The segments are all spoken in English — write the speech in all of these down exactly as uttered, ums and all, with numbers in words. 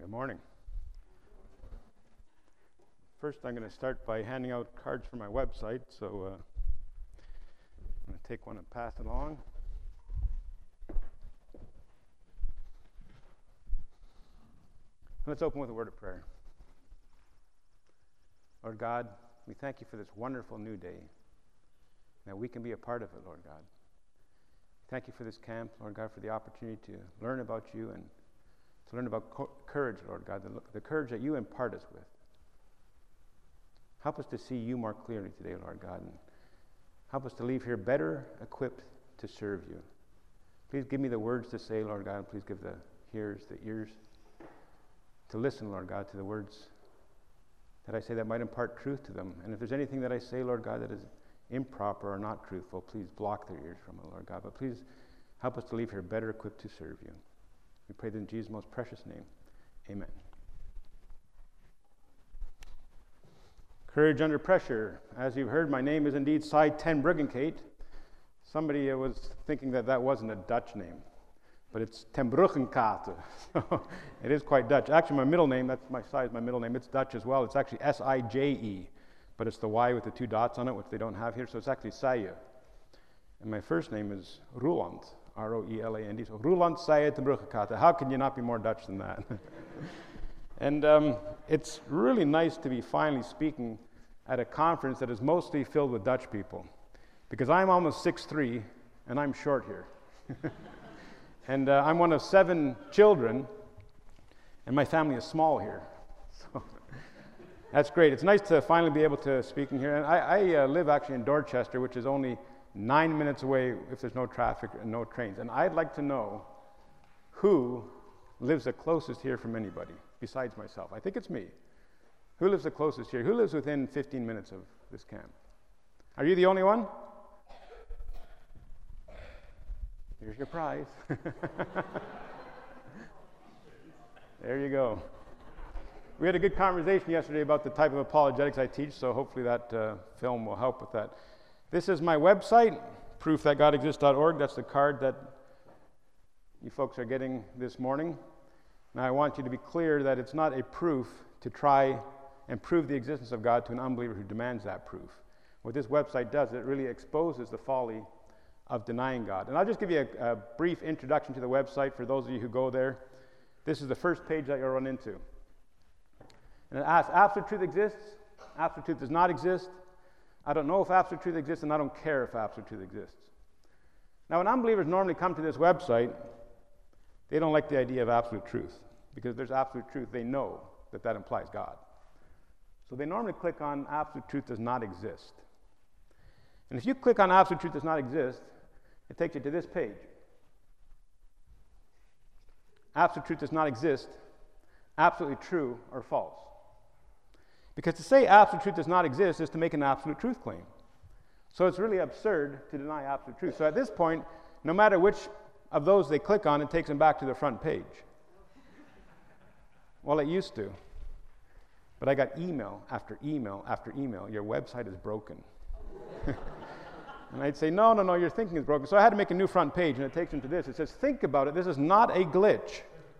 Good morning. First, I'm going to start by handing out cards for my website, so uh, I'm going to take one and pass it along. Let's open with a word of prayer. Lord God, we thank you for this wonderful new day, that we can be a part of it, Lord God. Thank you for this camp, Lord God, for the opportunity to learn about you and to learn about co- courage, Lord God, the, the courage that you impart us with. Help us to see you more clearly today, Lord God, and help us to leave here better equipped to serve you. Please give me the words to say, Lord God, and please give the hearers the ears to listen, Lord God, to the words that I say that might impart truth to them. And if there's anything that I say, Lord God, that is improper or not truthful, please block their ears from it, Lord God. But please help us to leave here better equipped to serve you. We pray that in Jesus' most precious name. Amen. Courage under pressure. As you've heard, my name is indeed Cy ten Bruggencate. Somebody uh, was thinking that that wasn't a Dutch name, but it's ten Bruggencate. So it is quite Dutch. Actually, my middle name, that's my Cy is my middle name. It's Dutch as well. It's actually S I J E, but it's the Y with the two dots on it, which they don't have here. So it's actually Saye. And my first name is Roeland, R O E L A N D. So Roeland Saye ten Bruggencate. How can you not be more Dutch than that? And um, it's really nice to be finally speaking at a conference that is mostly filled with Dutch people, because I'm almost six foot three and I'm short here. And uh, I'm one of seven children, and my family is small here. So that's great. It's nice to finally be able to speak in here. And I, I uh, live actually in Dorchester, which is only nine minutes away if there's no traffic and no trains. And I'd like to know who lives the closest here from anybody besides myself. I think it's me. Who lives the closest here? Who lives within fifteen minutes of this camp? Are you the only one? Here's your prize. There you go. We had a good conversation yesterday about the type of apologetics I teach, so hopefully that uh, film will help with that. This is my website, proof that god exists dot org. That's the card that you folks are getting this morning. Now, I want you to be clear that it's not a proof to try and prove the existence of God to an unbeliever who demands that proof. What this website does, it really exposes the folly of denying God. And I'll just give you a, a brief introduction to the website for those of you who go there. This is the first page that you'll run into. And it asks, absolute truth exists? Absolute truth does not exist. I don't know if absolute truth exists, and I don't care if absolute truth exists. Now, when unbelievers normally come to this website, they don't like the idea of absolute truth, because there's absolute truth. They know that that implies God. So they normally click on absolute truth does not exist. And if you click on absolute truth does not exist, it takes you to this page. Absolute truth does not exist, absolutely true or false. Because to say absolute truth does not exist is to make an absolute truth claim. So it's really absurd to deny absolute truth. So at this point, no matter which of those they click on, it takes them back to the front page. Well, it used to. But I got email after email after email. Your website is broken. And I'd say, no, no, no, your thinking is broken. So I had to make a new front page, and it takes them to this. It says, think about it. This is not a glitch.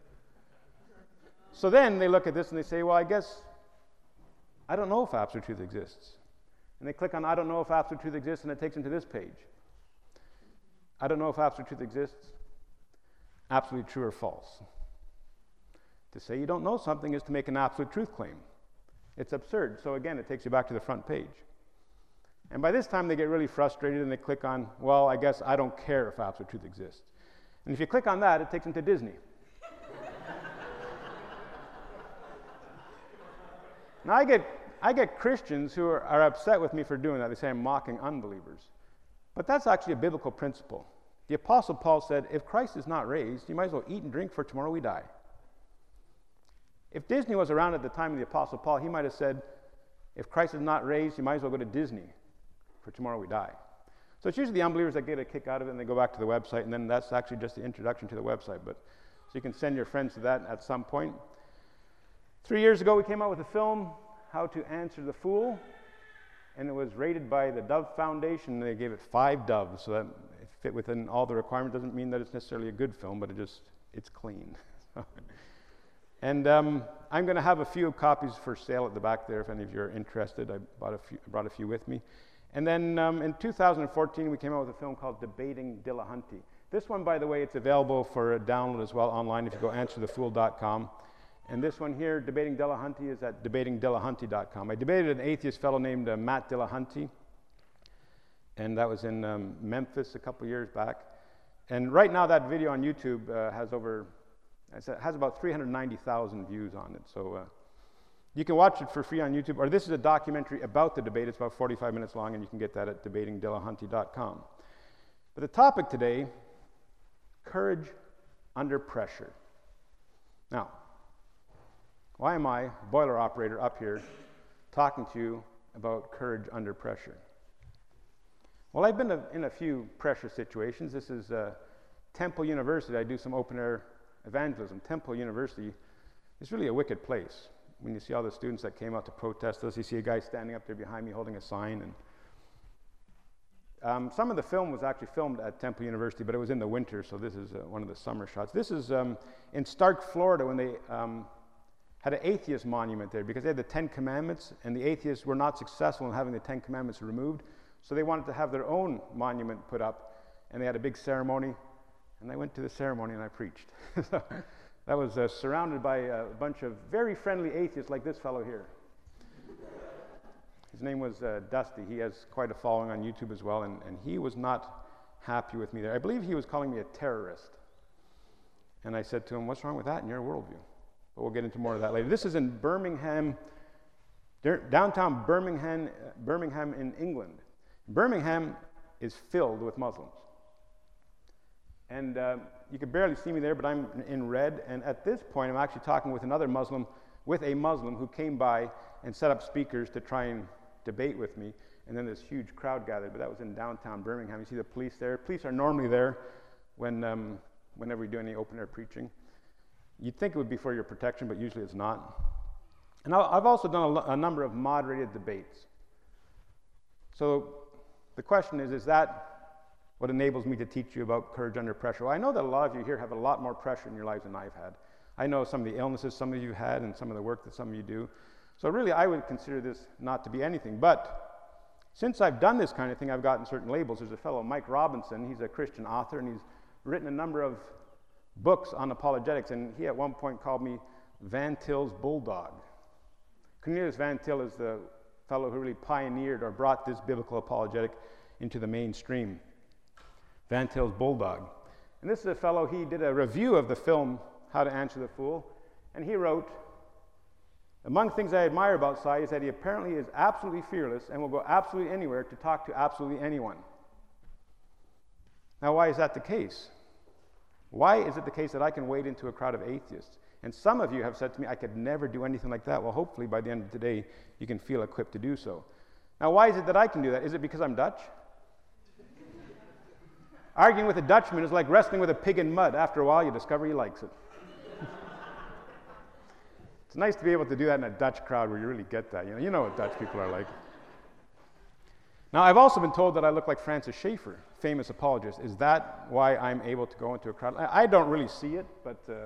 So then they look at this and they say, well, I guess I don't know if absolute truth exists. And they click on I don't know if absolute truth exists, and it takes them to this page. I don't know if absolute truth exists. Absolutely true or false. To say you don't know something is to make an absolute truth claim. It's absurd. So again, it takes you back to the front page. And by this time, they get really frustrated and they click on, well, I guess I don't care if absolute truth exists. And if you click on that, it takes them to Disney. Now, I get, I get Christians who are, are upset with me for doing that. They say I'm mocking unbelievers. But that's actually a biblical principle. The Apostle Paul said, if Christ is not raised, you might as well eat and drink, for tomorrow we die. If Disney was around at the time of the Apostle Paul, he might have said, if Christ is not raised, you might as well go to Disney, for tomorrow we die. So it's usually the unbelievers that get a kick out of it, and they go back to the website, and then that's actually just the introduction to the website. But so you can send your friends to that at some point. Three years ago, we came out with a film, How to Answer the Fool, and it was rated by the Dove Foundation. They gave it five doves, so that it fit within all the requirements. Doesn't mean that it's necessarily a good film, but it just, it's clean. And um, I'm going to have a few copies for sale at the back there if any of you are interested. I bought a few, brought a few with me. And then um, in two thousand fourteen, we came out with a film called Debating Dillahunty. This one, by the way, it's available for a download as well online if you go answer the fool dot com. And this one here, Debating Dillahunty, is at debating dillahunty dot com. I debated an atheist fellow named uh, Matt Dillahunty, and that was in um, Memphis a couple years back. And right now that video on YouTube uh, has over, it has about three hundred ninety thousand views on it. So uh, you can watch it for free on YouTube, or this is a documentary about the debate. It's about forty-five minutes long, and you can get that at debating dillahunty dot com. But the topic today, courage under pressure. Now, why am I, boiler operator, up here talking to you about courage under pressure? Well, I've been a, in a few pressure situations. This is uh, Temple University. I do some open-air evangelism. Temple University is really a wicked place. When you see all the students that came out to protest us, you see a guy standing up there behind me holding a sign. And um, some of the film was actually filmed at Temple University, but it was in the winter, so this is uh, one of the summer shots. This is um, in Stark, Florida, when they um, had an atheist monument there because they had the Ten Commandments, and the atheists were not successful in having the Ten Commandments removed, so they wanted to have their own monument put up, and they had a big ceremony, and I went to the ceremony and I preached. So that was uh, surrounded by a bunch of very friendly atheists like this fellow here. His name was uh, Dusty. He has quite a following on YouTube as well, and, and he was not happy with me there. I believe he was calling me a terrorist, and I said to him, "What's wrong with that in your worldview?" But we'll get into more of that later. This is in Birmingham, downtown Birmingham, Birmingham in England. Birmingham is filled with Muslims. And uh, you can barely see me there, but I'm in red. And at this point, I'm actually talking with another Muslim, with a Muslim who came by and set up speakers to try and debate with me. And then this huge crowd gathered, but that was in downtown Birmingham. You see the police there. Police are normally there when, um, whenever we do any open-air preaching. You'd think it would be for your protection, but usually it's not. And I've also done a, a number of moderated debates. So the question is, is that what enables me to teach you about courage under pressure? Well, I know that a lot of you here have a lot more pressure in your lives than I've had. I know some of the illnesses some of you had and some of the work that some of you do. So really, I would consider this not to be anything. But since I've done this kind of thing, I've gotten certain labels. There's a fellow, Mike Robinson. He's a Christian author, and he's written a number of books on apologetics, and he at one point called me Van Til's bulldog. Cornelius Van Til is the fellow who really pioneered or brought this biblical apologetic into the mainstream. Van Til's bulldog. And this is a fellow, he did a review of the film How to Answer the Fool, and he wrote, "Among things I admire about Cy is that he apparently is absolutely fearless and will go absolutely anywhere to talk to absolutely anyone." Now, why is that the case? Why is it the case that I can wade into a crowd of atheists? And some of you have said to me, I could never do anything like that. Well, hopefully by the end of today, you can feel equipped to do so. Now, why is it that I can do that? Is it because I'm Dutch? Arguing with a Dutchman is like wrestling with a pig in mud. After a while, you discover he likes it. It's nice to be able to do that in a Dutch crowd where you really get that. You know, you know what Dutch people are like. Now, I've also been told that I look like Francis Schaeffer, famous apologist. Is that why I'm able to go into a crowd? I don't really see it, but... Uh,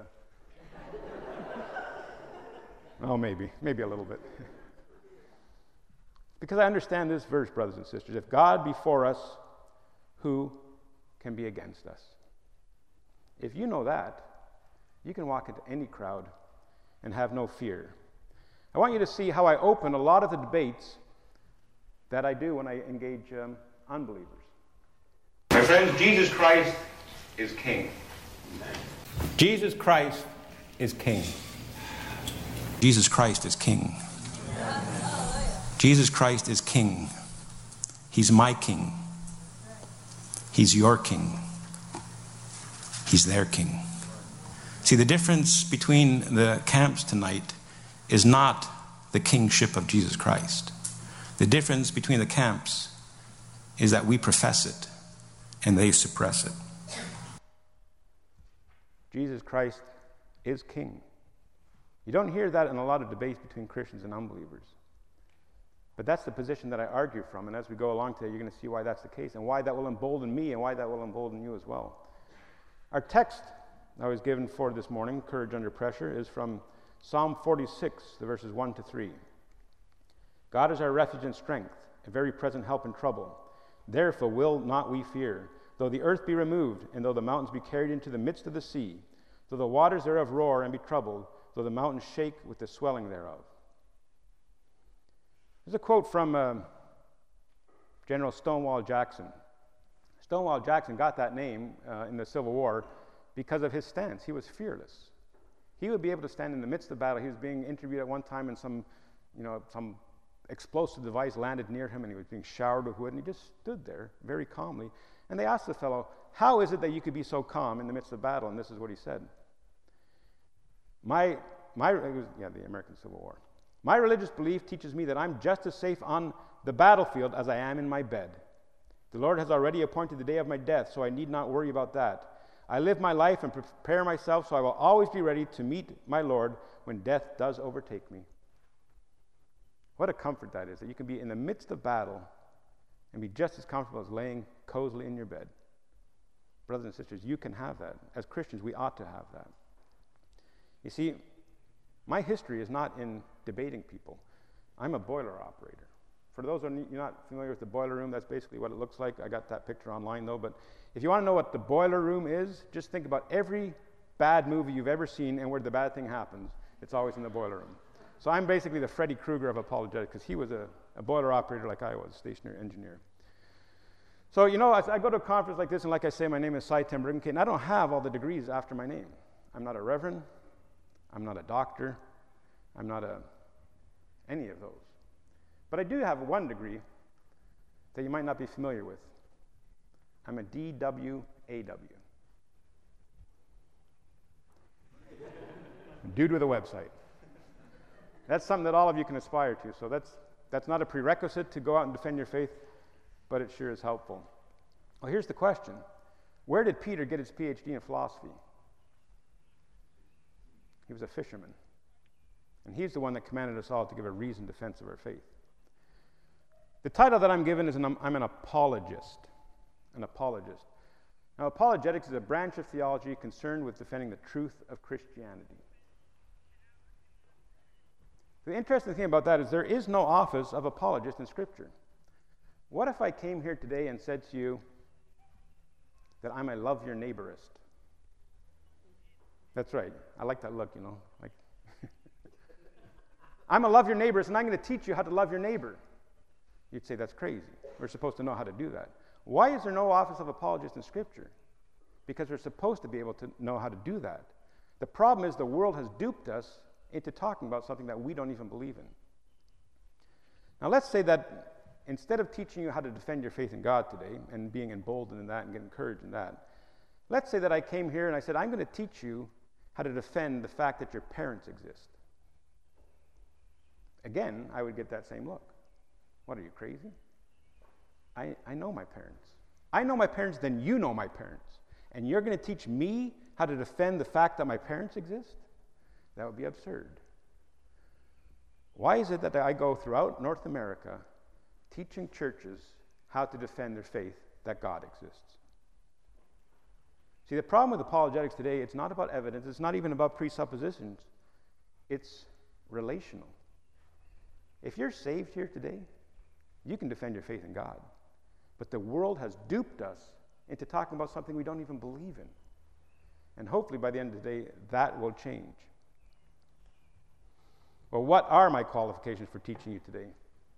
oh, maybe. Maybe a little bit. Because I understand this verse, brothers and sisters. If God be for us, who can be against us? If you know that, you can walk into any crowd and have no fear. I want you to see how I open a lot of the debates that I do when I engage um, unbelievers. My friends, Jesus Christ is King. Jesus Christ is King. Jesus Christ is King. Jesus Christ is King. He's my King. He's your King. He's their King. See, the difference between the camps tonight is not the kingship of Jesus Christ. The difference between the camps is that we profess it and they suppress it. Jesus Christ is King. You don't hear that in a lot of debates between Christians and unbelievers. But that's the position that I argue from, and as we go along today, you're going to see why that's the case and why that will embolden me and why that will embolden you as well. Our text I was given for this morning, Courage Under Pressure, is from Psalm forty-six, the verses one to three. God is our refuge and strength, a very present help in trouble. Therefore will not we fear, though the earth be removed, and though the mountains be carried into the midst of the sea, though the waters thereof roar and be troubled, though the mountains shake with the swelling thereof. There's a quote from uh, General Stonewall Jackson. Stonewall Jackson got that name uh, in the Civil War because of his stance. He was fearless. He would be able to stand in the midst of battle. He was being interviewed at one time, and some, you know, some explosive device landed near him, and he was being showered with wood, and he just stood there very calmly. And they asked the fellow, "How is it that you could be so calm in the midst of battle?" And this is what he said. My, my, it was, yeah, the American Civil War. "My religious belief teaches me that I'm just as safe on the battlefield as I am in my bed. The Lord has already appointed the day of my death, so I need not worry about that. I live my life and prepare myself so I will always be ready to meet my Lord when death does overtake me." What a comfort that is, that you can be in the midst of battle and be just as comfortable as laying cozily in your bed. Brothers and sisters, you can have that. As Christians, we ought to have that. You see, my history is not in debating people. I'm a boiler operator. For those of you not familiar with the boiler room, that's basically what it looks like. I got that picture online, though. But if you want to know what the boiler room is, just think about every bad movie you've ever seen and where the bad thing happens. It's always in the boiler room. So I'm basically the Freddy Krueger of apologetics, because he was a, a boiler operator like I was, stationary engineer. So, you know, I, I go to a conference like this, and like I say, my name is Cy Ten Bruggencate, and I don't have all the degrees after my name. I'm not a reverend. I'm not a doctor. I'm not a any of those. But I do have one degree that you might not be familiar with. I'm a D W A W. Dude with a website. That's something that all of you can aspire to. So that's that's not a prerequisite to go out and defend your faith, but it sure is helpful. Well, here's the question. Where did Peter get his P H D in philosophy? He was a fisherman. And he's the one that commanded us all to give a reasoned defense of our faith. The title that I'm given is an, I'm an apologist. An apologist. Now, apologetics is a branch of theology concerned with defending the truth of Christianity. The interesting thing about that is there is no office of apologist in Scripture. What if I came here today and said to you that I'm a love your neighborist? That's right. I like that look, you know. Like I'm a love your neighborist, and I'm going to teach you how to love your neighbor. You'd say that's crazy. We're supposed to know how to do that. Why is there no office of apologist in Scripture? Because we're supposed to be able to know how to do that. The problem is the world has duped us into talking about something that we don't even believe in. Now let's say that instead of teaching you how to defend your faith in God today and being emboldened in that and getting encouraged in that, let's say that I came here and I said, I'm going to teach you how to defend the fact that your parents exist. Again, I would get that same look. What, are you crazy? I, I know my parents. I know my parents, then you know my parents. And you're going to teach me how to defend the fact that my parents exist? That would be absurd. Why is it that I go throughout North America teaching churches how to defend their faith that God exists? See, the problem with apologetics today, it's not about evidence, it's not even about presuppositions. It's relational. If you're saved here today, you can defend your faith in God. But the world has duped us into talking about something we don't even believe in. And hopefully by the end of the day, that will change. Well, what are my qualifications for teaching you today?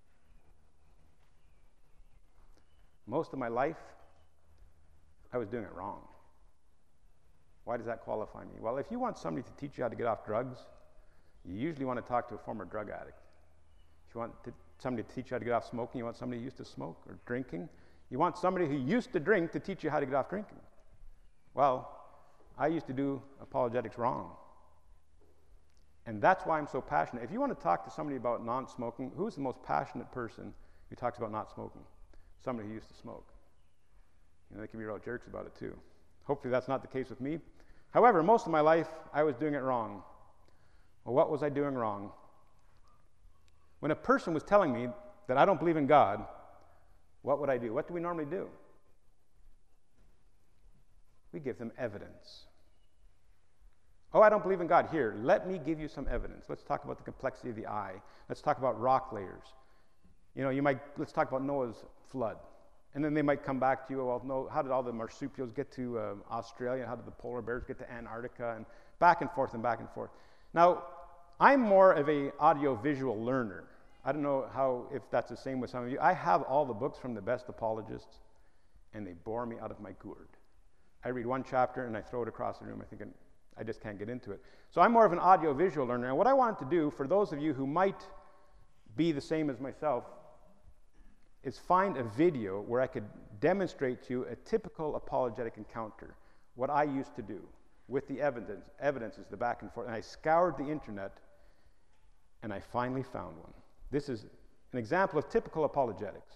Most of my life, I was doing it wrong. Why does that qualify me? Well, if you want somebody to teach you how to get off drugs, you usually want to talk to a former drug addict. If you want to, somebody to teach you how to get off smoking, you want somebody who used to smoke or drinking. You want somebody who used to drink to teach you how to get off drinking. Well, I used to do apologetics wrong. And that's why I'm so passionate. If you want to talk to somebody about non-smoking, who's the most passionate person who talks about not smoking? Somebody who used to smoke. You know, they can be real jerks about it too. Hopefully that's not the case with me. However, most of my life, I was doing it wrong. Well, what was I doing wrong? When a person was telling me that I don't believe in God, what would I do? What do we normally do? We give them evidence. Oh, I don't believe in God. Here, let me give you some evidence. Let's talk about the complexity of the eye. Let's talk about rock layers. You know, you might, let's talk about Noah's flood. And then they might come back to you, well, no, how did all the marsupials get to uh, Australia? How did the polar bears get to Antarctica? And back and forth and back and forth. Now, I'm more of a audio-visual learner. I don't know how, if that's the same with some of you. I have all the books from the best apologists, and they bore me out of my gourd. I read one chapter, and I throw it across the room. I think I just can't get into it. So I'm more of an audio-visual learner. And what I wanted to do, for those of you who might be the same as myself, is find a video where I could demonstrate to you a typical apologetic encounter, what I used to do with the evidence, evidences, the back and forth. And I scoured the internet, and I finally found one. This is an example of typical apologetics.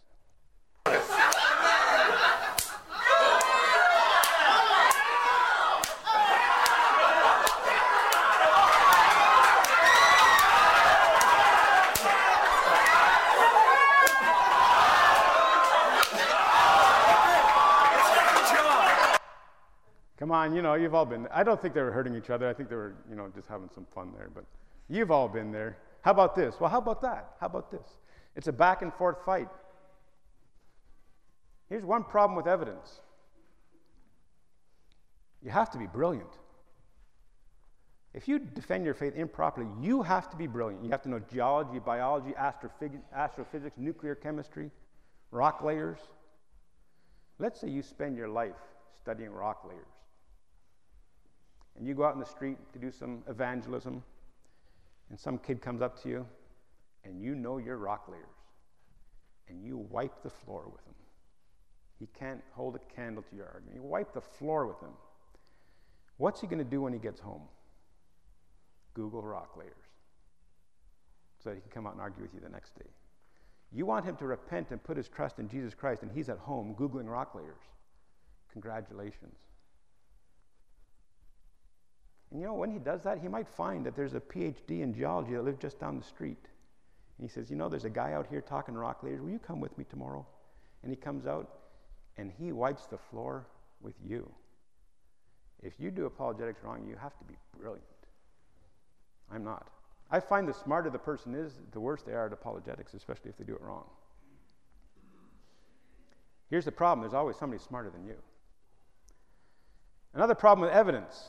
Come on, you know, you've all been there. I don't think they were hurting each other. I think they were, you know, just having some fun there. But you've all been there. How about this? Well, how about that? How about this? It's a back and forth fight. Here's one problem with evidence. You have to be brilliant. If you defend your faith improperly, you have to be brilliant. You have to know geology, biology, astrophysics, astrophysics, nuclear chemistry, rock layers. Let's say you spend your life studying rock layers. And you go out in the street to do some evangelism, and some kid comes up to you, and you know your rock layers, and you wipe the floor with him. He can't hold a candle to your argument. You wipe the floor with him. What's he going to do when he gets home? Google rock layers, so that he can come out and argue with you the next day. You want him to repent and put his trust in Jesus Christ, and he's at home Googling rock layers. Congratulations. And you know, when he does that, he might find that there's a P H D in geology that lives just down the street. And he says, you know, there's a guy out here talking rock layers. Will you come with me tomorrow? And he comes out, and he wipes the floor with you. If you do apologetics wrong, you have to be brilliant. I'm not. I find the smarter the person is, the worse they are at apologetics, especially if they do it wrong. Here's the problem. There's always somebody smarter than you. Another problem with evidence.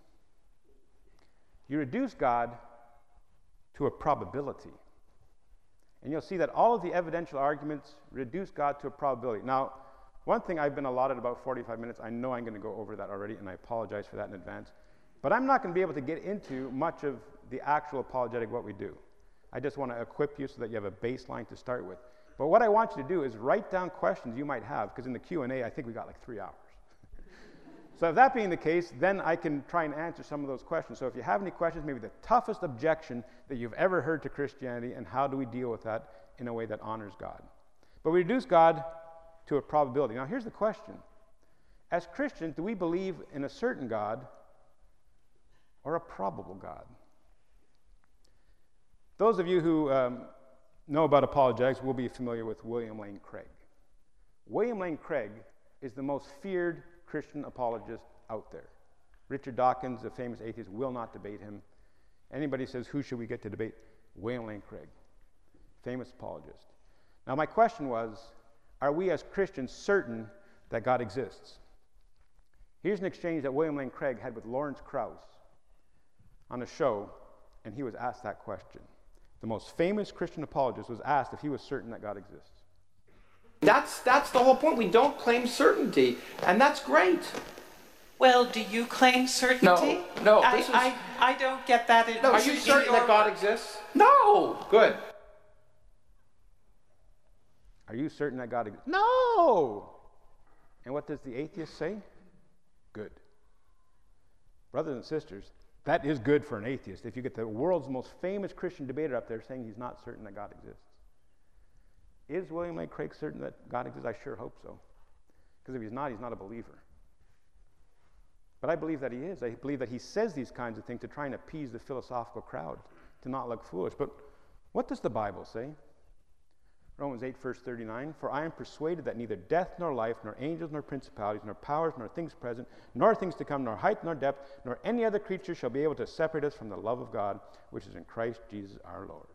You reduce God to a probability. And you'll see that all of the evidential arguments reduce God to a probability. Now, one thing I've been allotted about forty-five minutes, I know I'm going to go over that already, and I apologize for that in advance. But I'm not going to be able to get into much of the actual apologetic, what we do. I just want to equip you so that you have a baseline to start with. But what I want you to do is write down questions you might have, because in the Q and A, I think we got like three hours. So if that being the case, then I can try and answer some of those questions. So if you have any questions, maybe the toughest objection that you've ever heard to Christianity, and how do we deal with that in a way that honors God? But we reduce God to a probability. Now here's the question. As Christians, do we believe in a certain God or a probable God? Those of you who um, know about apologetics will be familiar with William Lane Craig. William Lane Craig is the most feared Christian apologist out there. Richard Dawkins, a famous atheist, will not debate him. Anybody says, who should we get to debate? William Lane Craig, famous apologist. Now my question was, are we as Christians certain that God exists? Here's an exchange that William Lane Craig had with Lawrence Krauss on a show, and he was asked that question. The most famous Christian apologist was asked if he was certain that God exists. That's, that's the whole point. We don't claim certainty, and that's great. Well, do you claim certainty? No, no. I, This is, I, I don't get that. In, no, are in you certain your... that God exists? No. Good. Are you certain that God exists? No! And what does the atheist say? Good. Brothers and sisters, that is good for an atheist. If you get the world's most famous Christian debater up there saying he's not certain that God exists. Is William Lane Craig certain that God exists? I sure hope so. Because if he's not, he's not a believer. But I believe that he is. I believe that he says these kinds of things to try and appease the philosophical crowd, to not look foolish. But what does the Bible say? Romans eight, verse thirty-nine, for I am persuaded that neither death nor life, nor angels nor principalities, nor powers, nor things present, nor things to come, nor height nor depth, nor any other creature shall be able to separate us from the love of God, which is in Christ Jesus our Lord.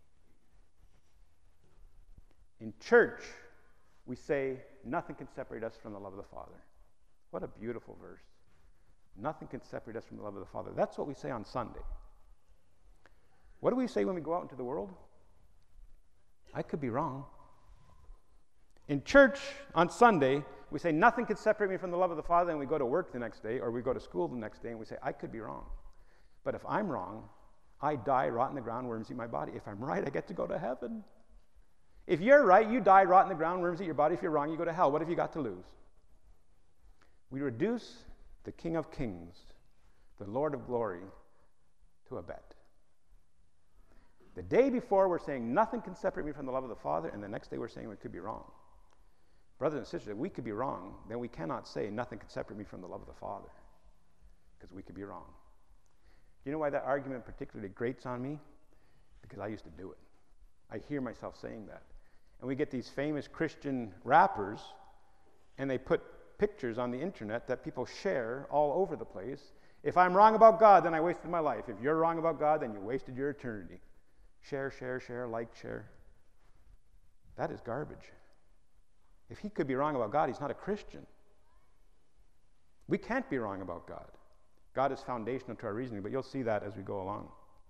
In church, we say, nothing can separate us from the love of the Father. What a beautiful verse. Nothing can separate us from the love of the Father. That's what we say on Sunday. What do we say when we go out into the world? I could be wrong. In church on Sunday, we say, nothing can separate me from the love of the Father, and we go to work the next day, or we go to school the next day, and we say, I could be wrong. But if I'm wrong, I die, rot in the ground, worms eat my body. If I'm right, I get to go to heaven. If you're right, you die, rot in the ground, worms eat your body. If you're wrong, you go to hell. What have you got to lose? We reduce the King of Kings, the Lord of Glory, to a bet. The day before, we're saying nothing can separate me from the love of the Father, and the next day we're saying we could be wrong. Brothers and sisters, if we could be wrong, then we cannot say nothing can separate me from the love of the Father, because we could be wrong. Do you know why that argument particularly grates on me? Because I used to do it. I hear myself saying that. And we get these famous Christian rappers, and they put pictures on the internet that people share all over the place. If I'm wrong about God, then I wasted my life. If you're wrong about God, then you wasted your eternity. Share, share, share, like, share. That is garbage. If he could be wrong about God, he's not a Christian. We can't be wrong about God. God is foundational to our reasoning, but you'll see that as we go along.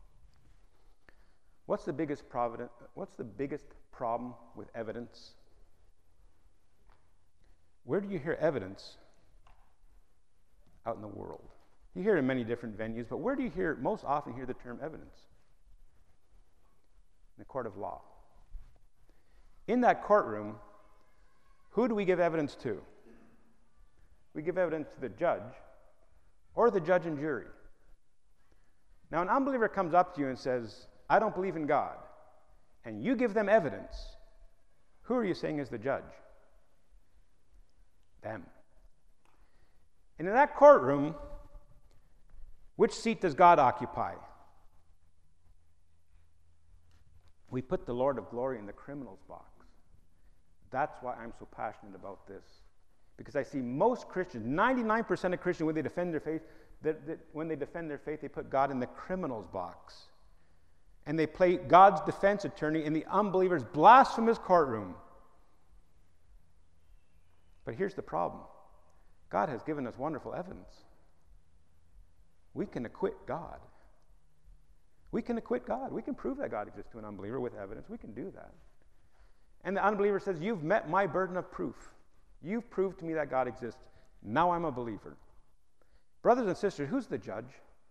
What's the biggest providence, what's the biggest problem with evidence? Where do you hear evidence out in the world? You hear it in many different venues, but where do you hear, most often hear the term evidence? In the court of law. In that courtroom, who do we give evidence to? We give evidence to the judge or the judge and jury. Now, an unbeliever comes up to you and says, I don't believe in God, and you give them evidence. Who are you saying is the judge? Them. And in that courtroom, which seat does God occupy? We put the Lord of Glory in the criminal's box. That's why I'm so passionate about this. Because I see most Christians, ninety-nine percent of Christians, when they defend their faith, that, that when they defend their faith, they put God in the criminal's box. And they play God's defense attorney in the unbeliever's blasphemous courtroom. But here's the problem. God has given us wonderful evidence. We can acquit God. We can acquit God. We can prove that God exists to an unbeliever with evidence. We can do that. And the unbeliever says, you've met my burden of proof. You've proved to me that God exists. Now I'm a believer. Brothers and sisters, who's the judge?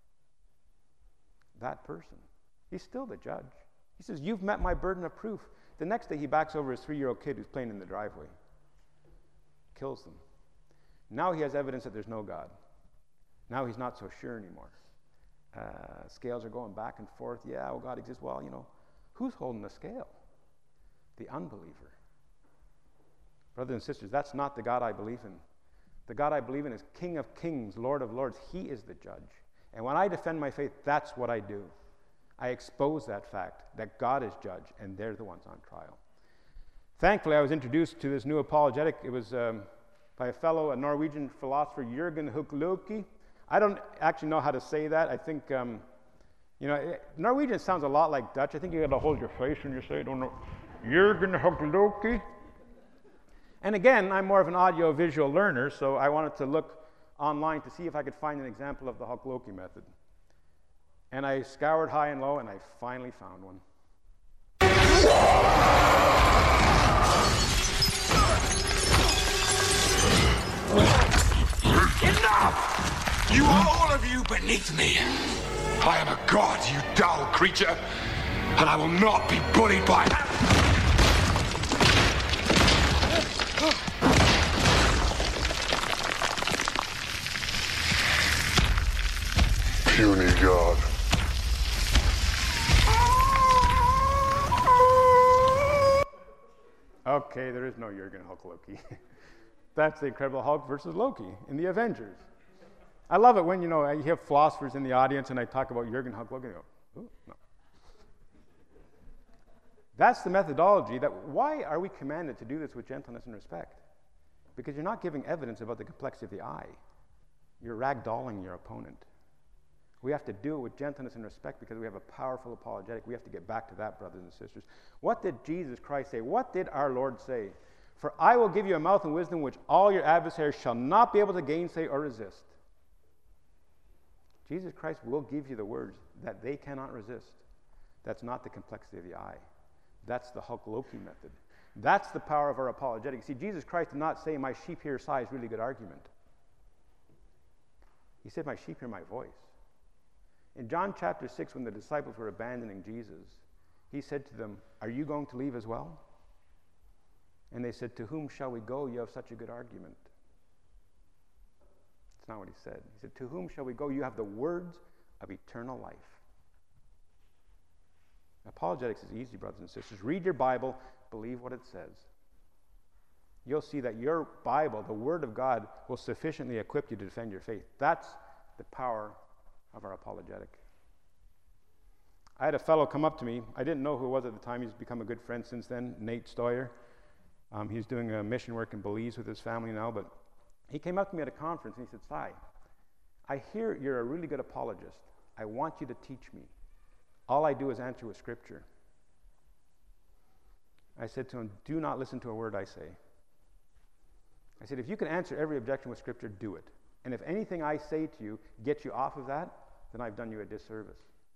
That person. He's still the judge. He says, you've met my burden of proof. The next day he backs over his three-year-old kid who's playing in the driveway. Kills them. Now he has evidence that there's no God. Now he's not so sure anymore. Uh, scales are going back and forth. Yeah, oh, God exists. Well, you know, who's holding the scale? The unbeliever. Brothers and sisters, that's not the God I believe in. The God I believe in is King of Kings, Lord of Lords. He is the judge. And when I defend my faith, that's what I do. I expose that fact, that God is judge, and they're the ones on trial. Thankfully, I was introduced to this new apologetic. It was um, by a fellow, a Norwegian philosopher, Jürgen Huklöki. I don't actually know how to say that. I think, um, you know, it, Norwegian sounds a lot like Dutch. I think you got to hold your face when you say it. Don't know. Jürgen Huklöki. And again, I'm more of an audio-visual learner, so I wanted to look online to see if I could find an example of the Huklöki method. And I scoured high and low, and I finally found one. Enough! You are all of you beneath me. I am a god, you dull creature, and I will not be bullied by... Puny god. Okay, there is no Jürgen Huklöki. That's the Incredible Hulk versus Loki in the Avengers. I love it when, you know, you have philosophers in the audience and I talk about Jürgen Huklöki and they go, ooh, no. That's the methodology. That why are we commanded to do this with gentleness and respect? Because you're not giving evidence about the complexity of the I. You're ragdolling your opponent. We have to do it with gentleness and respect because we have a powerful apologetic. We have to get back to that, brothers and sisters. What did Jesus Christ say? What did our Lord say? For I will give you a mouth and wisdom which all your adversaries shall not be able to gainsay or resist. Jesus Christ will give you the words that they cannot resist. That's not the complexity of the I. That's the Hulk Loki method. That's the power of our apologetic. See, Jesus Christ did not say, my sheep hear sighs, really good argument. He said, my sheep hear my voice. In John chapter six, when the disciples were abandoning Jesus, he said to them, are you going to leave as well? And they said, to whom shall we go? You have such a good argument. That's not what he said. He said, to whom shall we go? You have the words of eternal life. Apologetics is easy, brothers and sisters. Read your Bible, believe what it says. You'll see that your Bible, the Word of God, will sufficiently equip you to defend your faith. That's the power of our apologetic. I had a fellow come up to me. I didn't know who it was at the time. He's become a good friend since then, Nate Stoyer. Um, he's doing a mission work in Belize with his family now, but he came up to me at a conference and he said, Si, I hear you're a really good apologist. I want you to teach me. All I do is answer with Scripture. I said to him, do not listen to a word I say. I said, if you can answer every objection with Scripture, do it. And if anything I say to you gets you off of that, then I've done you a disservice.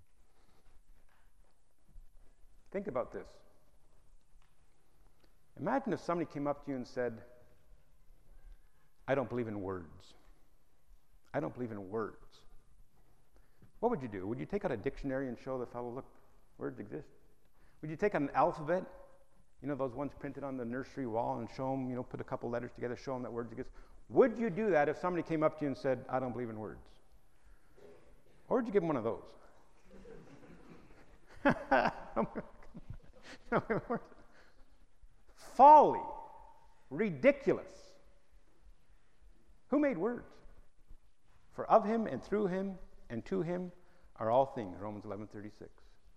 Think about this. Imagine if somebody came up to you and said, I don't believe in words. I don't believe in words. What would you do? Would you take out a dictionary and show the fellow, look, words exist? Would you take out an alphabet, you know, those ones printed on the nursery wall, and show them, you know, put a couple letters together, show them that words exist? Would you do that if somebody came up to you and said, I don't believe in words? Or would you give them one of those? Folly. Ridiculous. Who made words? For of him and through him and to him are all things, Romans eleven thirty-six.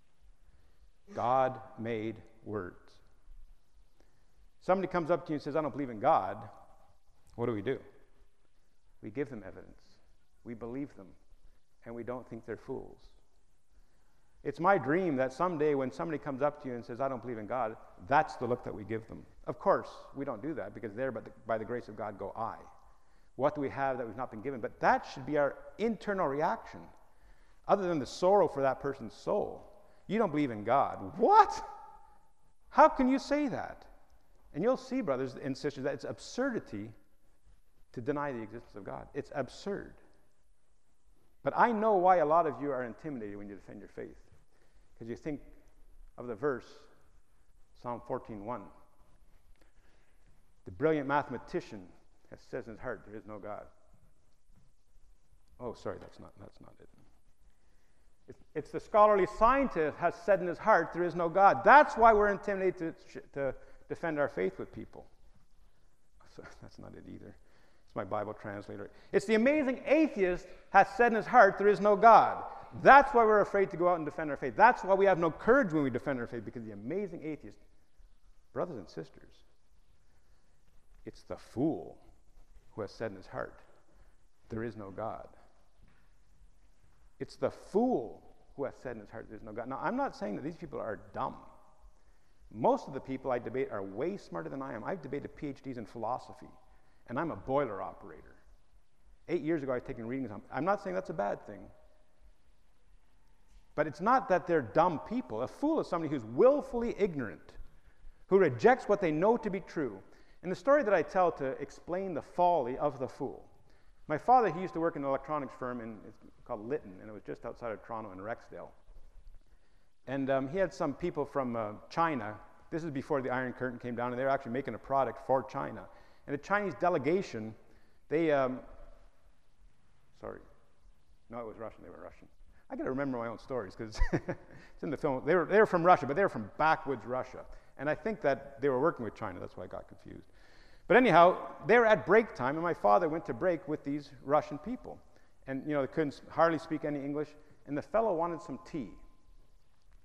God made words. Somebody comes up to you and says, I don't believe in God. What do we do? We give them evidence. We believe them. And we don't think they're fools. It's my dream that someday when somebody comes up to you and says, I don't believe in God, that's the look that we give them. Of course, we don't do that because there, but the, by the grace of God, go I. What do we have that we've not been given? But that should be our internal reaction. Other than the sorrow for that person's soul. You don't believe in God. What? How can you say that? And you'll see, brothers and sisters, that it's absurdity to deny the existence of God. It's absurd. But I know why a lot of you are intimidated when you defend your faith. Because you think of the verse, Psalm fourteen one. The brilliant mathematician has said in his heart, there is no God. Oh, sorry, that's not, that's not it. It's, it's the scholarly scientist has said in his heart, there is no God. That's why we're intimidated to, to defend our faith with people. So, that's not it either. It's my Bible translator. It's the amazing atheist has said in his heart, there is no God. That's why we're afraid to go out and defend our faith. That's why we have no courage when we defend our faith, because the amazing atheist, brothers and sisters, it's the fool who has said in his heart, there is no God. It's the fool who has said in his heart, there is no God. Now, I'm not saying that these people are dumb. Most of the people I debate are way smarter than I am. I've debated P H Ds in philosophy, and I'm a boiler operator. Eight years ago, I was taking readings on. I'm not saying that's a bad thing. But it's not that they're dumb people. A fool is somebody who's willfully ignorant, who rejects what they know to be true. And the story that I tell to explain the folly of the fool. My father, he used to work in an electronics firm in, it's called Lytton, and it was just outside of Toronto in Rexdale. And um, he had some people from uh, China. This is before the Iron Curtain came down, and they were actually making a product for China. And the Chinese delegation, they, um, sorry, no, it was Russian, they were Russian. I got to remember my own stories because it's in the film. They were, they were from Russia, but they were from backwoods Russia. And I think that they were working with China. That's why I got confused. But anyhow, they were at break time, and my father went to break with these Russian people. And, you know, they couldn't hardly speak any English, and the fellow wanted some tea.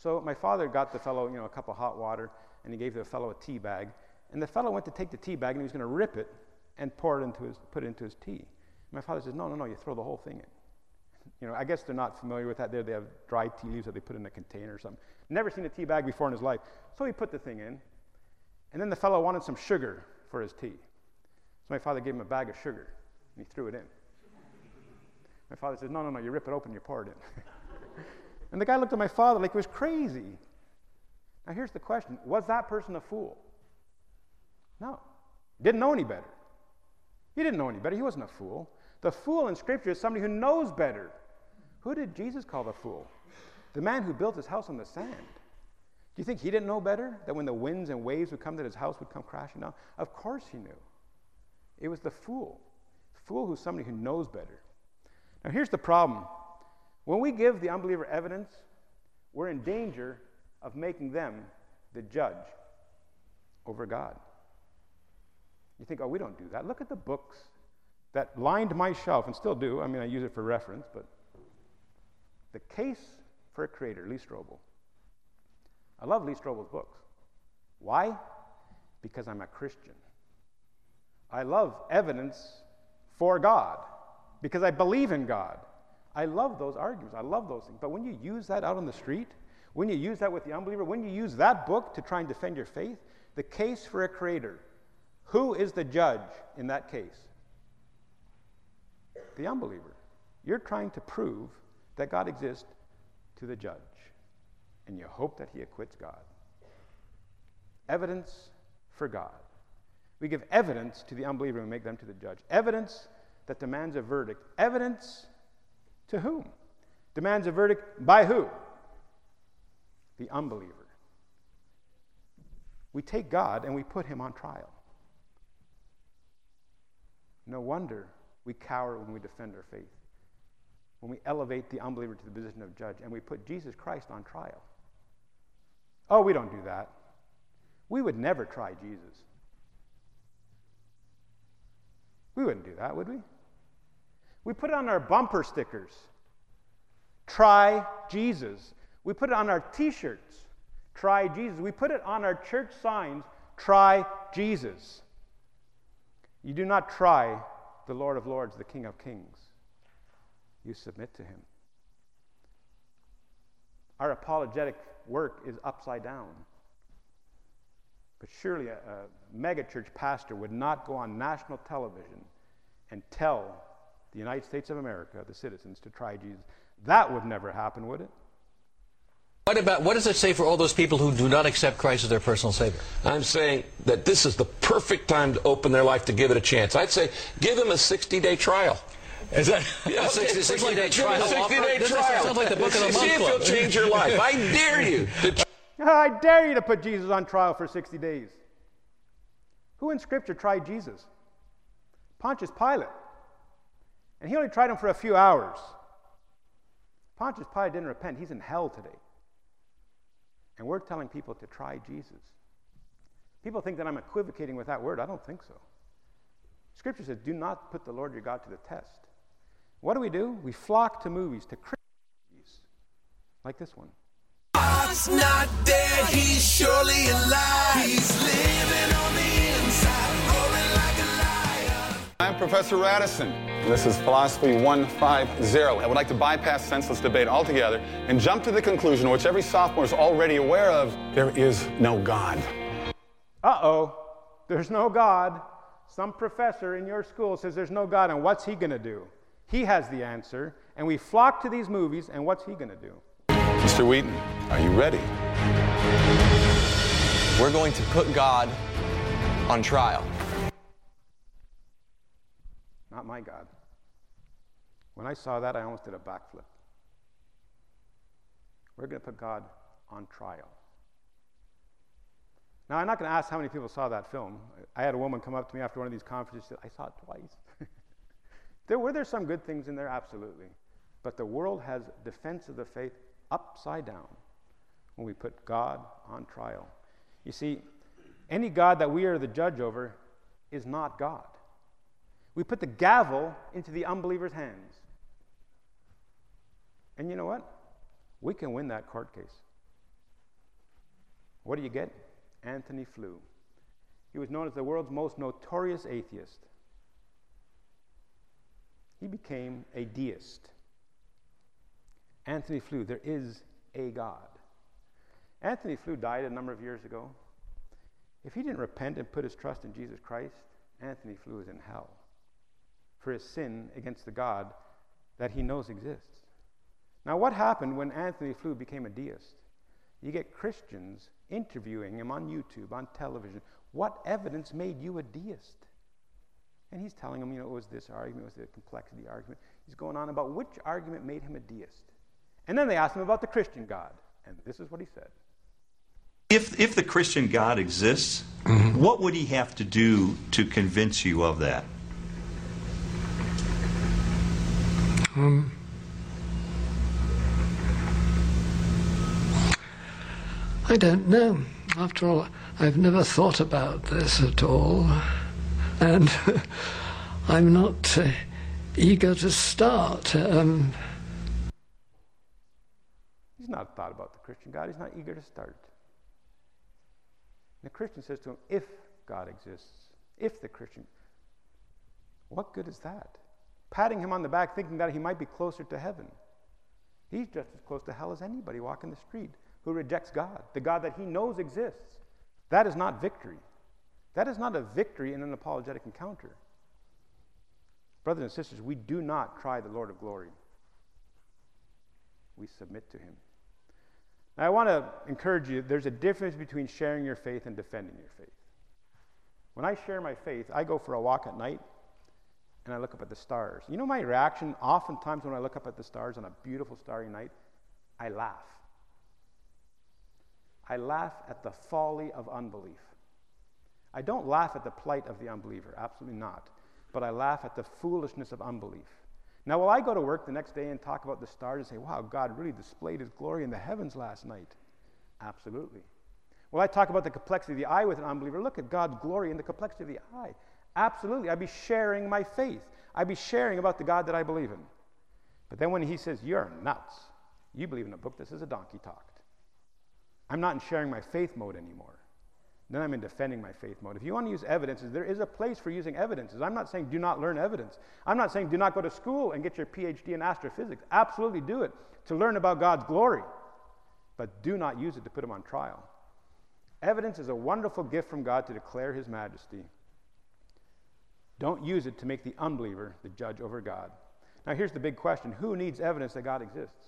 So my father got the fellow, you know, a cup of hot water, and he gave the fellow a tea bag. And the fellow went to take the tea bag, and he was going to rip it and pour it into his, put it into his tea. And my father says, no, no, no, you throw the whole thing in. You know, I guess they're not familiar with that. There they have dried tea leaves that they put in a container or something. Never seen a tea bag before in his life. So he put the thing in. And then the fellow wanted some sugar for his tea. So my father gave him a bag of sugar, and he threw it in. My father says, no, no, no, you rip it open, you pour it in. And the guy looked at my father like he was crazy. Now here's the question. Was that person a fool? No. Didn't know any better. He didn't know any better. He wasn't a fool. The fool in Scripture is somebody who knows better. Who did Jesus call the fool? The man who built his house on the sand. Do you think he didn't know better? That when the winds and waves would come, that his house would come crashing down? Of course he knew. It was the fool. Fool who's somebody who knows better. Now here's the problem. When we give the unbeliever evidence, we're in danger of making them the judge over God. You think, oh, we don't do that. Look at the books that lined my shelf, and still do. I mean, I use it for reference, but The Case for a Creator, Lee Strobel. I love Lee Strobel's books. Why? Because I'm a Christian. I love evidence for God because I believe in God. I love those arguments. I love those things. But when you use that out on the street, when you use that with the unbeliever, when you use that book to try and defend your faith, The Case for a Creator, who is the judge in that case? The unbeliever. You're trying to prove that God exists to the judge, and you hope that he acquits God. Evidence for God. We give evidence to the unbeliever and make them to the judge. Evidence that demands a verdict. Evidence to whom? Demands a verdict by who? The unbeliever. We take God and we put him on trial. No wonder we cower when we defend our faith. When we elevate the unbeliever to the position of judge and we put Jesus Christ on trial. Oh, we don't do that. We would never try Jesus. We wouldn't do that, would we? We put it on our bumper stickers. Try Jesus. We put it on our t-shirts. Try Jesus. We put it on our church signs. Try Jesus. You do not try the Lord of Lords, the King of Kings. You submit to him. Our apologetic work is upside down. But surely a, a megachurch pastor would not go on national television and tell the United States of America, the citizens, to try Jesus. That would never happen, would it? What about, what does it say for all those people who do not accept Christ as their personal Savior? I'm saying that this is the perfect time to open their life to give it a chance. I'd say give them a sixty-day trial. Is that yeah, a sixty-day trial? sixty-day This trial. sounds like the book of the month See if club. you'll change your life. I dare you. To I dare you to put Jesus on trial for sixty days. Who in Scripture tried Jesus? Pontius Pilate. And he only tried him for a few hours. Pontius Pilate didn't repent. He's in hell today. And we're telling people to try Jesus. People think that I'm equivocating with that word. I don't think so. Scripture says, do not put the Lord your God to the test. What do we do? We flock to movies, to Christian movies, like this one. God's not dead, he's surely alive. He's living on the inside, roaring like a lion. I'm Professor Radisson. This is Philosophy one fifty. I would like to bypass senseless debate altogether and jump to the conclusion, which every sophomore is already aware of: there is no God. Uh-oh, there's no God. Some professor in your school says there's no God, and what's he going to do? He has the answer, and we flock to these movies, and what's he going to do? Mister Wheaton, are you ready? We're going to put God on trial. Not my God. When I saw that, I almost did a backflip. We're going to put God on trial. Now, I'm not going to ask how many people saw that film. I had a woman come up to me after one of these conferences and said, I saw it twice. there Were there some good things in there? Absolutely. But the world has defense of the faith upside down when we put God on trial. You see, any God that we are the judge over is not God. We put the gavel into the unbeliever's hands. And you know what? We can win that court case. What do you get? Anthony Flew. He was known as the world's most notorious atheist. He became a deist. Anthony Flew, there is a God. Anthony Flew died a number of years ago. If he didn't repent and put his trust in Jesus Christ, Anthony Flew is in hell for his sin against the God that he knows exists. Now, what happened when Anthony Flew became a deist? You get Christians interviewing him on YouTube, on television. What evidence made you a deist? And he's telling them, you know, it was this argument, it was the complexity argument. He's going on about which argument made him a deist. And then they asked him about the Christian God. And this is what he said. If, if the Christian God exists, Mm-hmm. what would he have to do to convince you of that? Um, I don't know. After all, I've never thought about this at all. And I'm not uh, eager to start. Um, He's not thought about the Christian God. He's not eager to start. And the Christian says to him, if God exists, if the Christian, what good is that? Patting him on the back, thinking that he might be closer to heaven. He's just as close to hell as anybody walking the street who rejects God, the God that he knows exists. That is not victory. That is not a victory in an apologetic encounter. Brothers and sisters, we do not try the Lord of glory. We submit to him. Now, I want to encourage you, there's a difference between sharing your faith and defending your faith. When I share my faith, I go for a walk at night, and I look up at the stars. You know my reaction oftentimes when I look up at the stars on a beautiful starry night? I laugh. I laugh at the folly of unbelief. I don't laugh at the plight of the unbeliever, absolutely not. But I laugh at the foolishness of unbelief. Now, will I go to work the next day and talk about the stars and say, wow, God really displayed his glory in the heavens last night? Absolutely. Will I talk about the complexity of the eye with an unbeliever? Look at God's glory in the complexity of the eye. Absolutely. I'd be sharing my faith. I'd be sharing about the God that I believe in. But then when he says, you're nuts, you believe in a book that says a donkey talked. I'm not in sharing my faith mode anymore. Then I'm in defending my faith mode. If you want to use evidences, there is a place for using evidences. I'm not saying do not learn evidence. I'm not saying do not go to school and get your P H D in astrophysics. Absolutely do it to learn about God's glory. But do not use it to put him on trial. Evidence is a wonderful gift from God to declare his majesty. Don't use it to make the unbeliever the judge over God. Now here's the big question. Who needs evidence that God exists?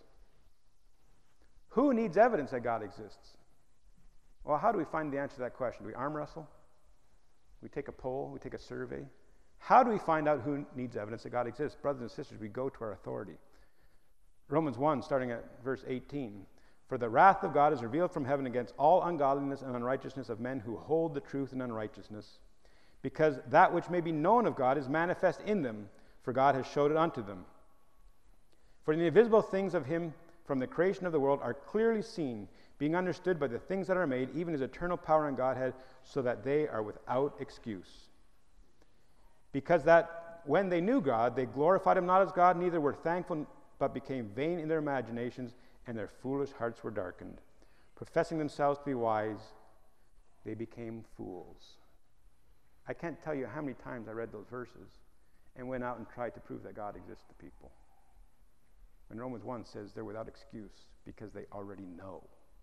Who needs evidence that God exists? Well, how do we find the answer to that question? Do we arm wrestle? We take a poll? We take a survey? How do we find out who needs evidence that God exists? Brothers and sisters, we go to our authority. Romans one, starting at verse eighteen. For the wrath of God is revealed from heaven against all ungodliness and unrighteousness of men who hold the truth in unrighteousness, because that which may be known of God is manifest in them, for God has showed it unto them. For the invisible things of him from the creation of the world are clearly seen, being understood by the things that are made, even his eternal power and Godhead, so that they are without excuse. Because that when they knew God, they glorified him not as God, neither were thankful, but became vain in their imaginations, and their foolish hearts were darkened. Professing themselves to be wise, they became fools. I can't tell you how many times I read those verses and went out and tried to prove that God exists to people. When Romans one says they're without excuse because they already know.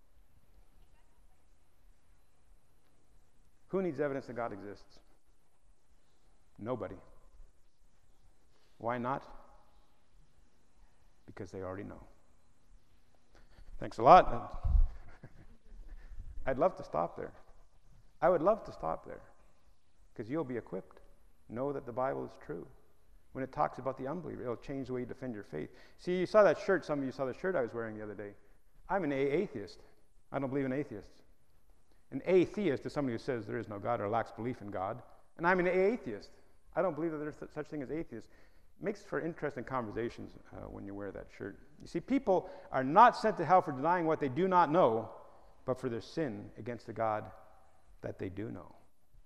Who needs evidence that God exists? Nobody. Why not? Because they already know. Thanks a lot. I'd love to stop there. I would love to stop there because you'll be equipped. Know that the Bible is true. When it talks about the unbeliever, it'll change the way you defend your faith. See, you saw that shirt. Some of you saw the shirt I was wearing the other day. I'm an atheist. I don't believe in atheists. An atheist is somebody who says there is no God or lacks belief in God. And I'm an atheist. I don't believe that there's such thing as atheists. It makes for interesting conversations uh, when you wear that shirt. You see, people are not sent to hell for denying what they do not know, but for their sin against the God that they do know.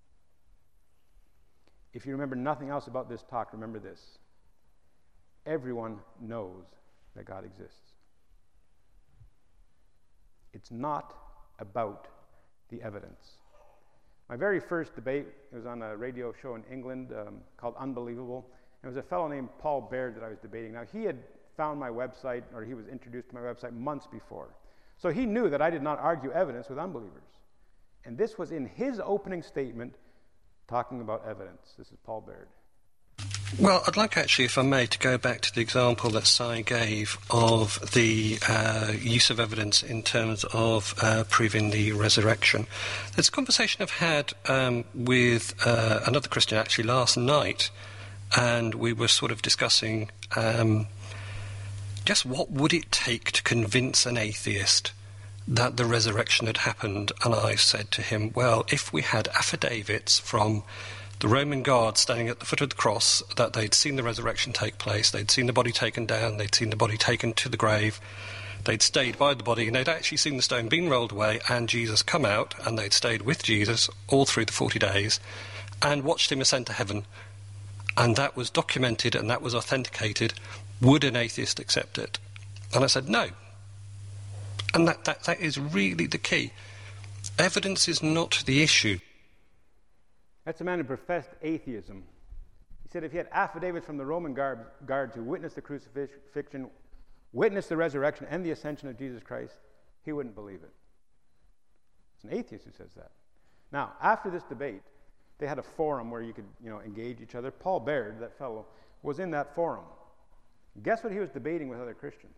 If you remember nothing else about this talk, remember this. Everyone knows that God exists. It's not about the evidence. My very first debate, it was on a radio show in England um, called Unbelievable. It was a fellow named Paul Baird that I was debating. Now, he had found my website, or he was introduced to my website months before. So he knew that I did not argue evidence with unbelievers. And this was in his opening statement talking about evidence. This is Paul Baird. Well, I'd like actually, if I may, to go back to the example that Si gave of the uh, use of evidence in terms of uh, proving the resurrection. There's a conversation I've had um, with uh, another Christian actually last night, and we were sort of discussing um, just what would it take to convince an atheist that the resurrection had happened. And I said to him, well, if we had affidavits from the Roman guards standing at the foot of the cross that they'd seen the resurrection take place, they'd seen the body taken down, they'd seen the body taken to the grave, they'd stayed by the body, and they'd actually seen the stone being rolled away and Jesus come out, and they'd stayed with Jesus all through the forty days and watched him ascend to heaven, and that was documented and that was authenticated, would an atheist accept it? And I said, no. And that, that, that is really the key. Evidence is not the issue. That's a man who professed atheism. He said if he had affidavits from the Roman guard, guards who witnessed the crucifixion, witnessed the resurrection and the ascension of Jesus Christ, he wouldn't believe it. It's an atheist who says that. Now, after this debate, they had a forum where you could, you know, engage each other. Paul Baird, that fellow, was in that forum. Guess what he was debating with other Christians?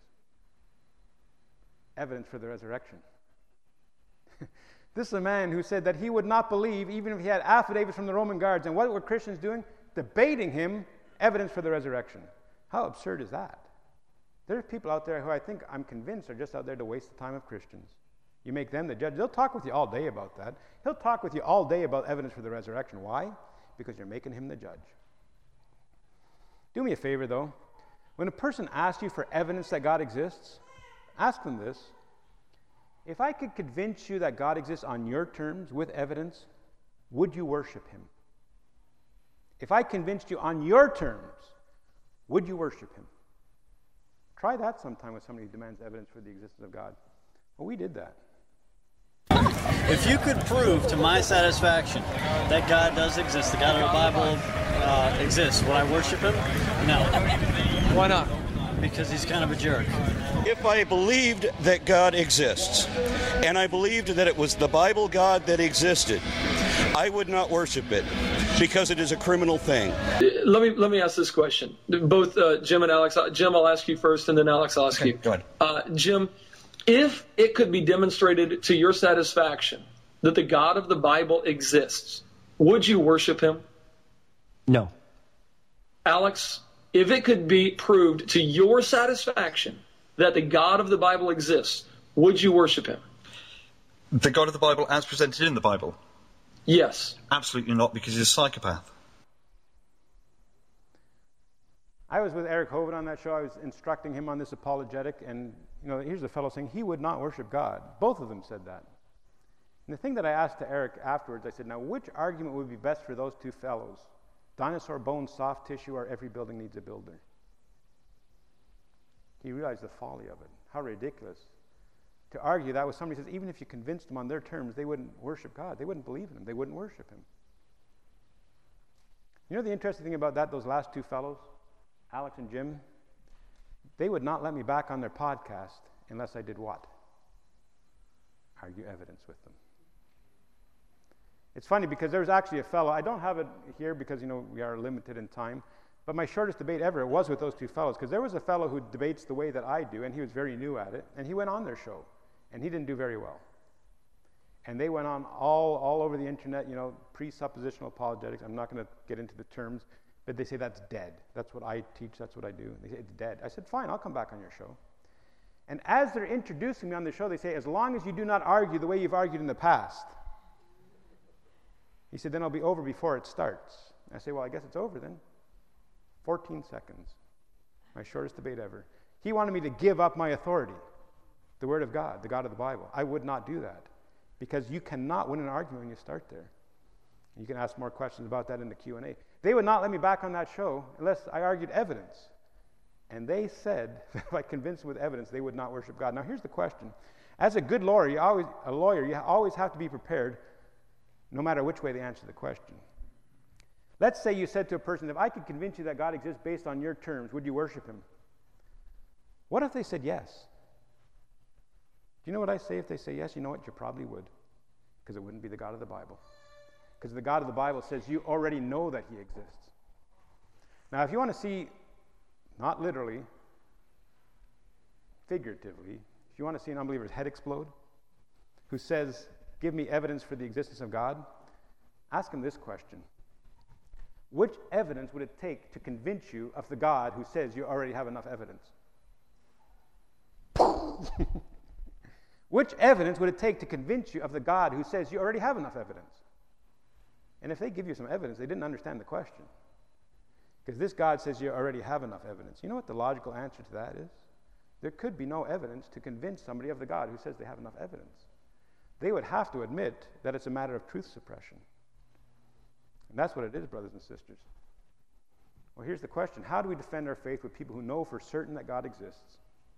Evidence for the resurrection. This is a man who said that he would not believe even if he had affidavits from the Roman guards. And what were Christians doing? Debating him, evidence for the resurrection. How absurd is that? There's people out there who I think, I'm convinced, are just out there to waste the time of Christians. You make them the judge. They'll talk with you all day about that. He'll talk with you all day about evidence for the resurrection. Why? Because you're making him the judge. Do me a favor, though. When a person asks you for evidence that God exists, ask them this. If I could convince you that God exists on your terms with evidence, would you worship him? If I convinced you on your terms, would you worship him? Try that sometime with somebody who demands evidence for the existence of God. Well, we did that. If you could prove to my satisfaction that God does exist, the God of the Bible uh, exists, would I worship him? No. Why not? Because he's kind of a jerk. If I believed that God exists, and I believed that it was the Bible God that existed, I would not worship it, because it is a criminal thing. Let me let me ask this question. Both uh, Jim and Alex. Jim, I'll ask you first, and then Alex, I'll ask okay, you. Go ahead. Uh, Jim, if it could be demonstrated to your satisfaction that the God of the Bible exists, would you worship him? No. Alex, if it could be proved to your satisfaction that the God of the Bible exists, would you worship him? The God of the Bible as presented in the Bible? Yes. Absolutely not, because he's a psychopath. I was with Eric Hovind on that show. I was instructing him on this apologetic, and you know, here's a fellow saying he would not worship God. Both of them said that. And the thing that I asked to Eric afterwards, I said, now which argument would be best for those two fellows? Dinosaur bones, soft tissue, or every building needs a builder? He realized the folly of it. How ridiculous. To argue that with somebody who says, even if you convinced them on their terms, they wouldn't worship God. They wouldn't believe in him. They wouldn't worship him. You know the interesting thing about that, those last two fellows, Alex and Jim, they would not let me back on their podcast unless I did what? Argue evidence with them. It's funny because there was actually a fellow, I don't have it here because, you know, we are limited in time, but my shortest debate ever was with those two fellows, because there was a fellow who debates the way that I do, and he was very new at it, and he went on their show, and he didn't do very well. And they went on all, all over the internet, you know, presuppositional apologetics. I'm not going to get into the terms, but they say that's dead. That's what I teach, that's what I do. They say it's dead. I said, fine, I'll come back on your show. And as they're introducing me on the show, they say, as long as you do not argue the way you've argued in the past. He said, then I'll be over before it starts. And I say, well, I guess it's over then. fourteen seconds. My shortest debate ever. He wanted me to give up my authority, the Word of God, the God of the Bible. I would not do that, because you cannot win an argument when you start there. You can ask more questions about that in the Q and A. They would not let me back on that show unless I argued evidence. And they said that if I convinced them with evidence, they would not worship God. Now here's the question. As a good lawyer, you always, a lawyer, you always have to be prepared no matter which way they answer the question. Let's say you said to a person, if I could convince you that God exists based on your terms, would you worship him? What if they said yes? Do you know what I say if they say yes? You know what? You probably would, because it wouldn't be the God of the Bible. Because the God of the Bible says you already know that he exists. Now, if you want to see, not literally, figuratively, if you want to see an unbeliever's head explode, who says, give me evidence for the existence of God, ask him this question. Which evidence would it take to convince you of the God who says you already have enough evidence? Which evidence would it take to convince you of the God who says you already have enough evidence? And if they give you some evidence, they didn't understand the question. Because this God says you already have enough evidence. You know what the logical answer to that is? There could be no evidence to convince somebody of the God who says they have enough evidence. They would have to admit that it's a matter of truth suppression. And that's what it is, brothers and sisters. Well, here's the question. How do we defend our faith with people who know for certain that God exists?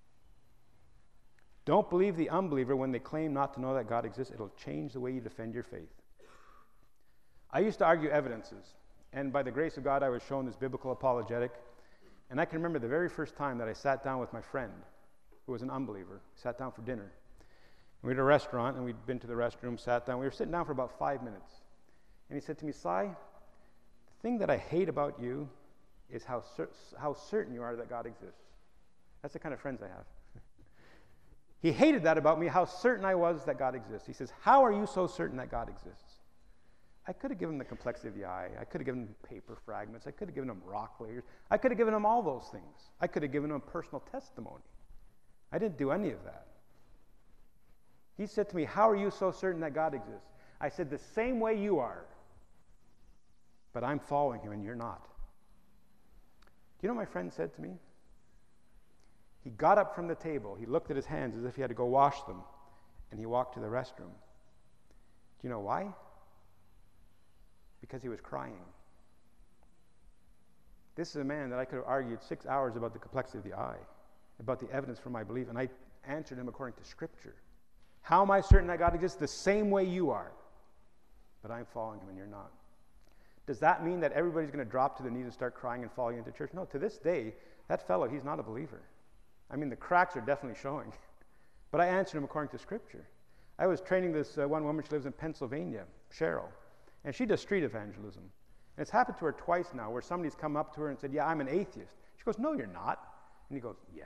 Don't believe the unbeliever when they claim not to know that God exists. It'll change the way you defend your faith. I used to argue evidences, and by the grace of God, I was shown this biblical apologetic. And I can remember the very first time that I sat down with my friend, who was an unbeliever. We sat down for dinner. We were at a restaurant, and we'd been to the restroom, sat down. We were sitting down for about five minutes. And he said to me, Si, the thing that I hate about you is how, cer- how certain you are that God exists. That's the kind of friends I have. He hated that about me, how certain I was that God exists. He says, how are you so certain that God exists? I could have given him the complexity of the eye. I could have given him paper fragments. I could have given him rock layers. I could have given him all those things. I could have given him personal testimony. I didn't do any of that. He said to me, how are you so certain that God exists? I said, the same way you are. But I'm following him and you're not. Do you know what my friend said to me? He got up from the table. He looked at his hands as if he had to go wash them. And he walked to the restroom. Do you know why? Because he was crying. This is a man that I could have argued six hours about the complexity of the eye, about the evidence for my belief, and I answered him according to Scripture. How am I certain that God exists? The same way you are. But I'm following him and you're not. Does that mean that everybody's going to drop to their knees and start crying and falling into church? No, to this day, that fellow, he's not a believer. I mean, the cracks are definitely showing. But I answered him according to Scripture. I was training this uh, one woman, she lives in Pennsylvania, Cheryl, and she does street evangelism. And it's happened to her twice now where somebody's come up to her and said, yeah, I'm an atheist. She goes, no, you're not. And he goes, yeah.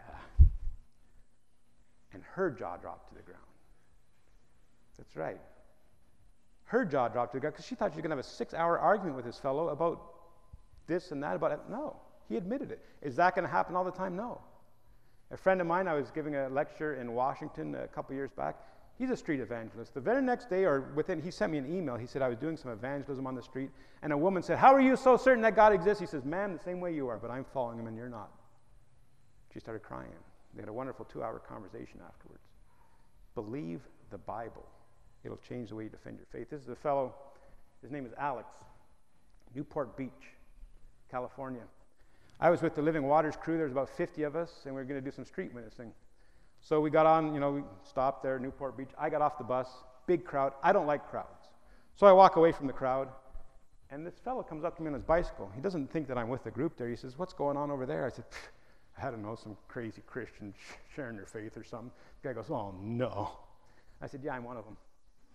And her jaw dropped to the ground. That's right. Her jaw dropped to the ground because she thought she was going to have a six-hour argument with this fellow about this and that, about it. No, he admitted it. Is that going to happen all the time? No. A friend of mine, I was giving a lecture in Washington a couple years back. He's a street evangelist. The very next day, or within, he sent me an email. He said, I was doing some evangelism on the street, and a woman said, how are you so certain that God exists? He says, ma'am, the same way you are, but I'm following him and you're not. She started crying. They had a wonderful two-hour conversation afterwards. Believe the Bible. It'll change the way you defend your faith. This is a fellow, his name is Alex, Newport Beach, California. I was with the Living Waters crew. There was about fifty of us, and we were going to do some street witnessing. So we got on, you know, we stopped there, Newport Beach. I got off the bus, big crowd. I don't like crowds. So I walk away from the crowd, and this fellow comes up to me on his bicycle. He doesn't think that I'm with the group there. He says, what's going on over there? I said, I don't know, some crazy Christian sharing their faith or something. The guy goes, oh, no. I said, yeah, I'm one of them.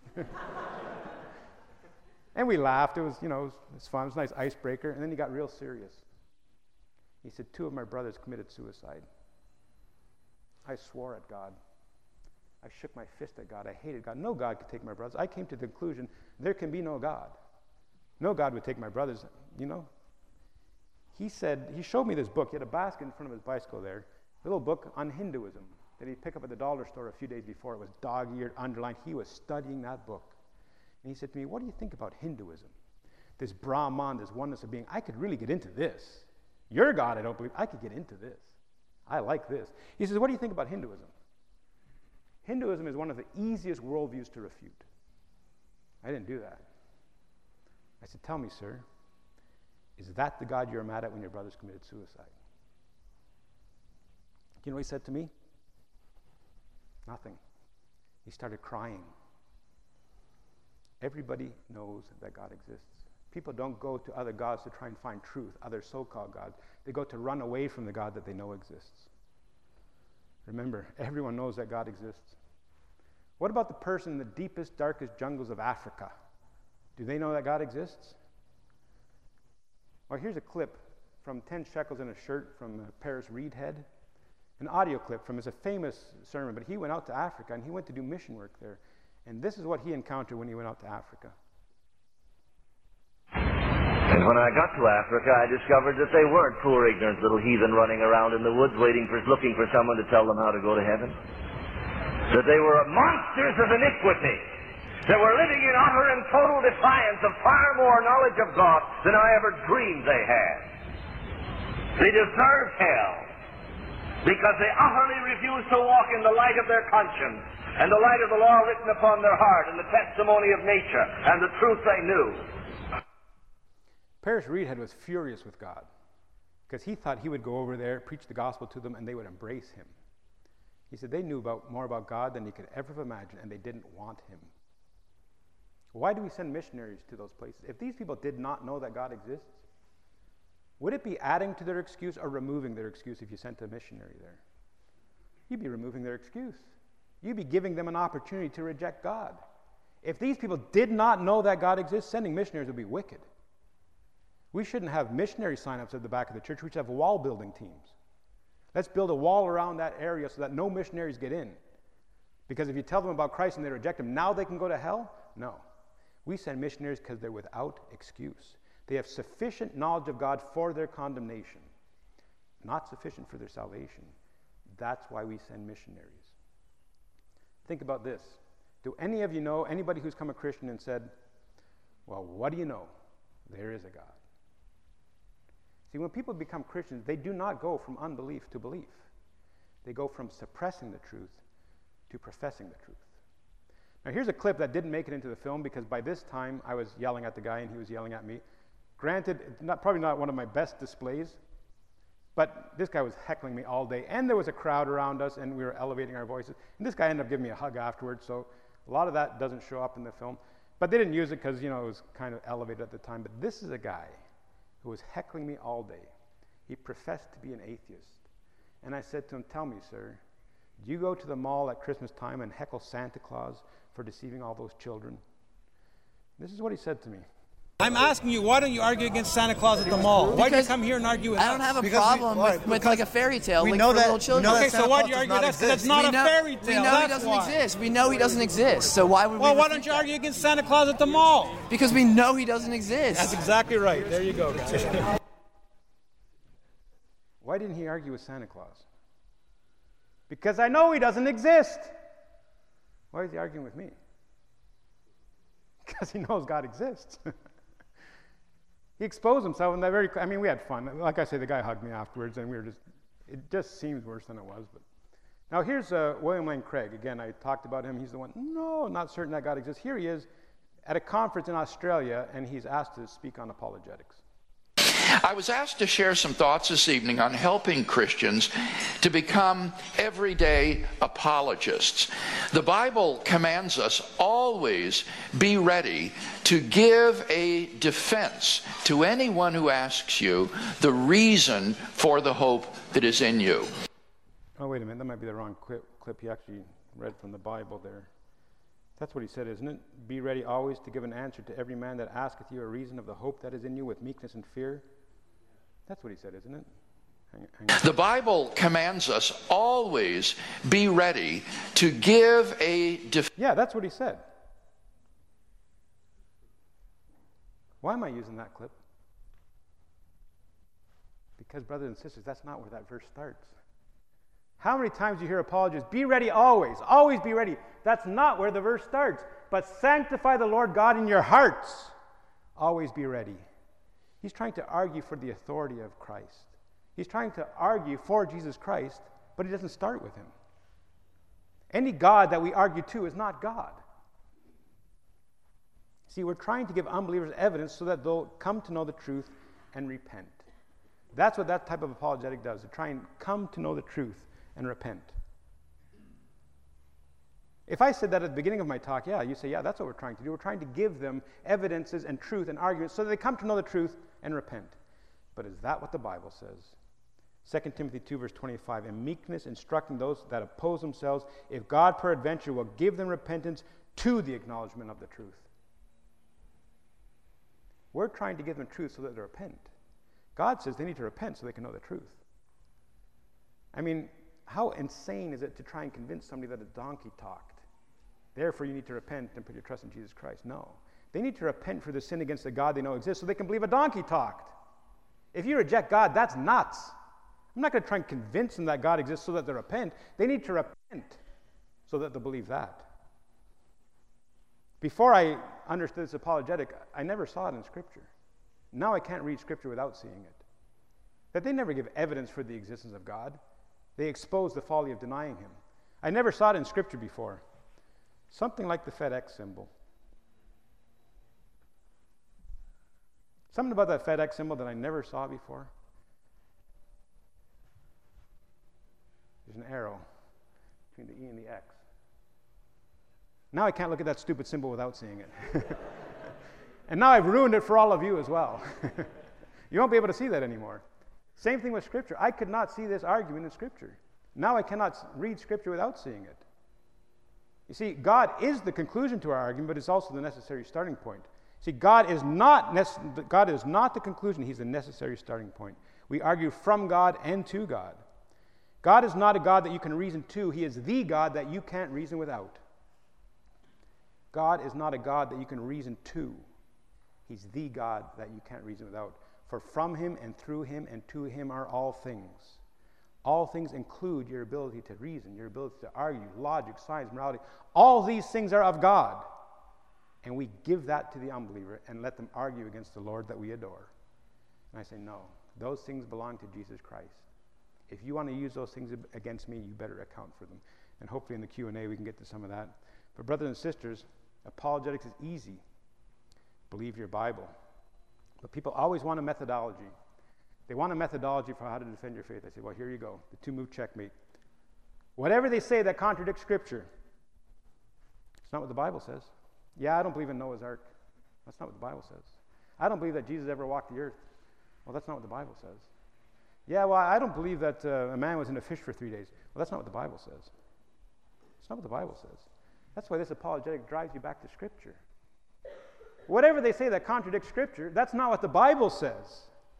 And we laughed. It was, you know, it was, it was fun. It was a nice icebreaker. And then he got real serious. He said, two of my brothers committed suicide. I swore at God. I shook my fist at God. I hated God. No God could take my brothers. I came to the conclusion there can be no God. No God would take my brothers, you know. He said, he showed me this book. He had a basket in front of his bicycle there, a little book on Hinduism that he'd pick up at the dollar store a few days before. It was dog-eared, underlined. He was studying that book. And he said to me, what do you think about Hinduism? This Brahman, this oneness of being. I could really get into this. Your God, I don't believe. I could get into this. I like this. He says, what do you think about Hinduism? Hinduism is one of the easiest worldviews to refute. I didn't do that. I said, tell me, sir, is that the God you're mad at when your brothers committed suicide? You know what he said to me? Nothing. He started crying. Everybody knows that God exists. People don't go to other gods to try and find truth, other so-called gods. They go to run away from the God that they know exists. Remember, everyone knows that God exists. What about the person in the deepest, darkest jungles of Africa? Do they know that God exists? Well, here's a clip from ten shekels in a shirt from uh, Paris Reedhead. An audio clip from his a famous sermon, but he went out to Africa and he went to do mission work there. And this is what he encountered when he went out to Africa. And when I got to Africa, I discovered that they weren't poor, ignorant little heathen running around in the woods waiting for, looking for someone to tell them how to go to heaven. That they were monsters of iniquity. That were living in utter and total defiance of far more knowledge of God than I ever dreamed they had. They deserved hell because they utterly refused to walk in the light of their conscience and the light of the law written upon their heart and the testimony of nature and the truth they knew. Paris Reedhead was furious with God because he thought he would go over there, preach the gospel to them, and they would embrace him. He said they knew about, more about God than he could ever have imagined, and they didn't want him. Why do we send missionaries to those places? If these people did not know that God exists, would it be adding to their excuse or removing their excuse if you sent a missionary there? You'd be removing their excuse. You'd be giving them an opportunity to reject God. If these people did not know that God exists, sending missionaries would be wicked. We shouldn't have missionary sign-ups at the back of the church. We should have wall building teams. Let's build a wall around that area so that no missionaries get in. Because if you tell them about Christ and they reject him, now they can go to hell? No. We send missionaries because they're without excuse. They have sufficient knowledge of God for their condemnation, not sufficient for their salvation. That's why we send missionaries. Think about this. Do any of you know anybody who's come a Christian and said, well, what do you know? There is a God. See, when people become Christians, they do not go from unbelief to belief. They go from suppressing the truth to professing the truth. Now, here's a clip that didn't make it into the film because by this time I was yelling at the guy and he was yelling at me. Granted, not, probably not one of my best displays, but this guy was heckling me all day, and there was a crowd around us, and we were elevating our voices. And this guy ended up giving me a hug afterwards, so a lot of that doesn't show up in the film. But they didn't use it because, you know, it was kind of elevated at the time. But this is a guy who was heckling me all day. He professed to be an atheist. And I said to him, tell me, sir, do you go to the mall at Christmas time and heckle Santa Claus for deceiving all those children? This is what he said to me. I'm asking you, why don't you argue against Santa Claus at the mall? Why do you come here and argue with us? I don't have a Because problem we, with, with like a fairy tale we like know for that, little children. Okay, so why do you argue that's, that's not we a know, fairy tale? We know that's he doesn't why. exist. We know he doesn't exist. So why would well, we? Well, why don't you argue against Santa Claus at the mall? Because we know he doesn't exist. That's exactly right. There you go, guys. Why didn't he argue with Santa Claus? Because I know he doesn't exist. Why is he arguing with me? Because he knows God exists. He exposed himself in that very, I mean, we had fun. Like I say, the guy hugged me afterwards, and we were just, it just seems worse than it was. But now here's uh, William Lane Craig. Again, I talked about him. He's the one, no, not certain that God exists. Here he is at a conference in Australia, and he's asked to speak on apologetics. I was asked to share some thoughts this evening on helping Christians to become everyday apologists. The Bible commands us always be ready to give a defense to anyone who asks you the reason for the hope that is in you. Oh, wait a minute. That might be the wrong clip. clip. He actually read from the Bible there. That's what he said, isn't it? Be ready always to give an answer to every man that asketh you a reason of the hope that is in you with meekness and fear. That's what he said, isn't it? Hang, hang the Bible commands us always be ready to give a defense. Yeah, that's what he said. Why am I using that clip? Because, brothers and sisters, that's not where that verse starts. How many times do you hear apologists, be ready always, always be ready. That's not where the verse starts. But sanctify the Lord God in your hearts. Always be ready. He's trying to argue for the authority of Christ. He's trying to argue for Jesus Christ, but he doesn't start with him. Any God that we argue to is not God. See, we're trying to give unbelievers evidence so that they'll come to know the truth and repent. That's what that type of apologetic does, to try and come to know the truth and repent. If I said that at the beginning of my talk, yeah, you say, yeah, that's what we're trying to do. We're trying to give them evidences and truth and arguments so that they come to know the truth and repent. But is that what the Bible says? Second Timothy two, verse twenty-five, in meekness instructing those that oppose themselves, if God peradventure will give them repentance to the acknowledgement of the truth. We're trying to give them truth so that they repent. God says they need to repent so they can know the truth. I mean, how insane is it to try and convince somebody that a donkey talked? Therefore, you need to repent and put your trust in Jesus Christ. No. They need to repent for the sin against the God they know exists so they can believe a donkey talked. If you reject God, that's nuts. I'm not going to try and convince them that God exists so that they repent. They need to repent so that they'll believe that. Before I understood this apologetic, I never saw it in Scripture. Now I can't read Scripture without seeing it. That they never give evidence for the existence of God. They expose the folly of denying Him. I never saw it in Scripture before. Something like the FedEx symbol. Something about that FedEx symbol that I never saw before. There's an arrow between the E and the X. Now I can't look at that stupid symbol without seeing it. And now I've ruined it for all of you as well. You won't be able to see that anymore. Same thing with Scripture. I could not see this argument in Scripture. Now I cannot read Scripture without seeing it. You see, God is the conclusion to our argument, but it's also the necessary starting point. See, God is not nece- God is not the conclusion. He's the necessary starting point. We argue from God and to God. God is not a God that you can reason to. He is the God that you can't reason without. God is not a God that you can reason to. He's the God that you can't reason without. For from Him and through Him and to Him are all things. All things include your ability to reason, your ability to argue, logic, science, morality. All these things are of God. And we give that to the unbeliever and let them argue against the Lord that we adore. And I say, no, those things belong to Jesus Christ. If you want to use those things against me, you better account for them. And hopefully in the Q and A we can get to some of that. But brothers and sisters, apologetics is easy. Believe your Bible. But people always want a methodology. They want a methodology for how to defend your faith. I say, well, here you go. The two-move checkmate. Whatever they say that contradicts Scripture, it's not what the Bible says. Yeah, I don't believe in Noah's Ark. That's not what the Bible says. I don't believe that Jesus ever walked the earth. Well, that's not what the Bible says. Yeah, well, I don't believe that uh, a man was in a fish for three days. Well, that's not what the Bible says. It's not what the Bible says. That's why this apologetic drives you back to Scripture. Whatever they say that contradicts Scripture, that's not what the Bible says.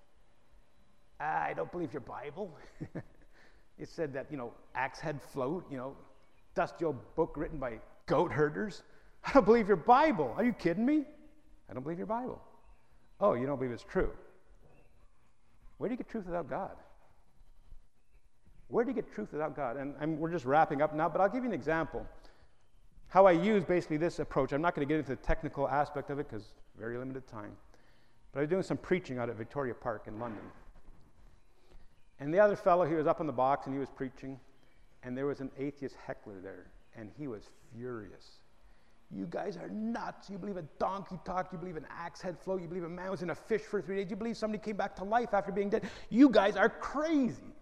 I don't believe your Bible. It said that, you know, axe head float, you know, dusty old book written by goat herders. I don't believe your Bible. Are you kidding me? I don't believe your Bible. Oh, you don't believe it's true. Where do you get truth without God? Where do you get truth without God? And, and we're just wrapping up now, but I'll give you an example. How I use basically this approach. I'm not going to get into the technical aspect of it because very limited time. But I was doing some preaching out at Victoria Park in London. And the other fellow, he was up on the box and he was preaching. And there was an atheist heckler there. And he was furious. You guys are nuts. You believe a donkey talked. You believe an axe head float. You believe a man was in a fish for three days. You believe somebody came back to life after being dead. You guys are crazy.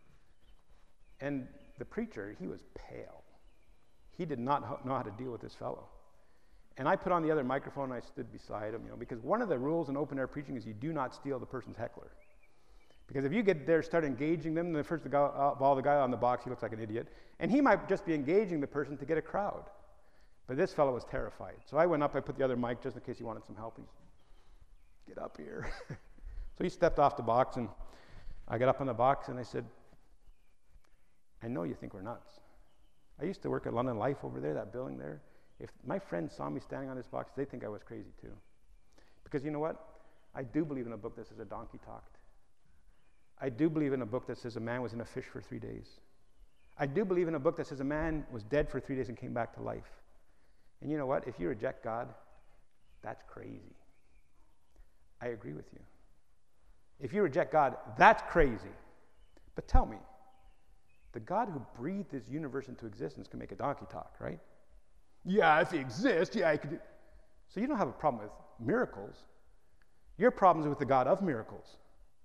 And the preacher, he was pale. He did not know how to deal with this fellow. And I put on the other microphone and I stood beside him, you know, because one of the rules in open air preaching is you do not steal the person's heckler. Because if you get there, start engaging them, the first of all, the guy on the box, he looks like an idiot. And he might just be engaging the person to get a crowd. But this fellow was terrified. So I went up, I put the other mic just in case he wanted some help. He's, get up here. So he stepped off the box and I got up on the box and I said, I know you think we're nuts. I used to work at London Life over there, that building there. If my friends saw me standing on this box, they think I was crazy too. Because you know what? I do believe in a book that says a donkey talked. I do believe in a book that says a man was in a fish for three days. I do believe in a book that says a man was dead for three days and came back to life. And you know what? If you reject God, that's crazy. I agree with you. If you reject God, that's crazy. But tell me, the God who breathed this universe into existence can make a donkey talk, right? Yeah, if he exists, yeah, I could do. So you don't have a problem with miracles. Your problem is with the God of miracles.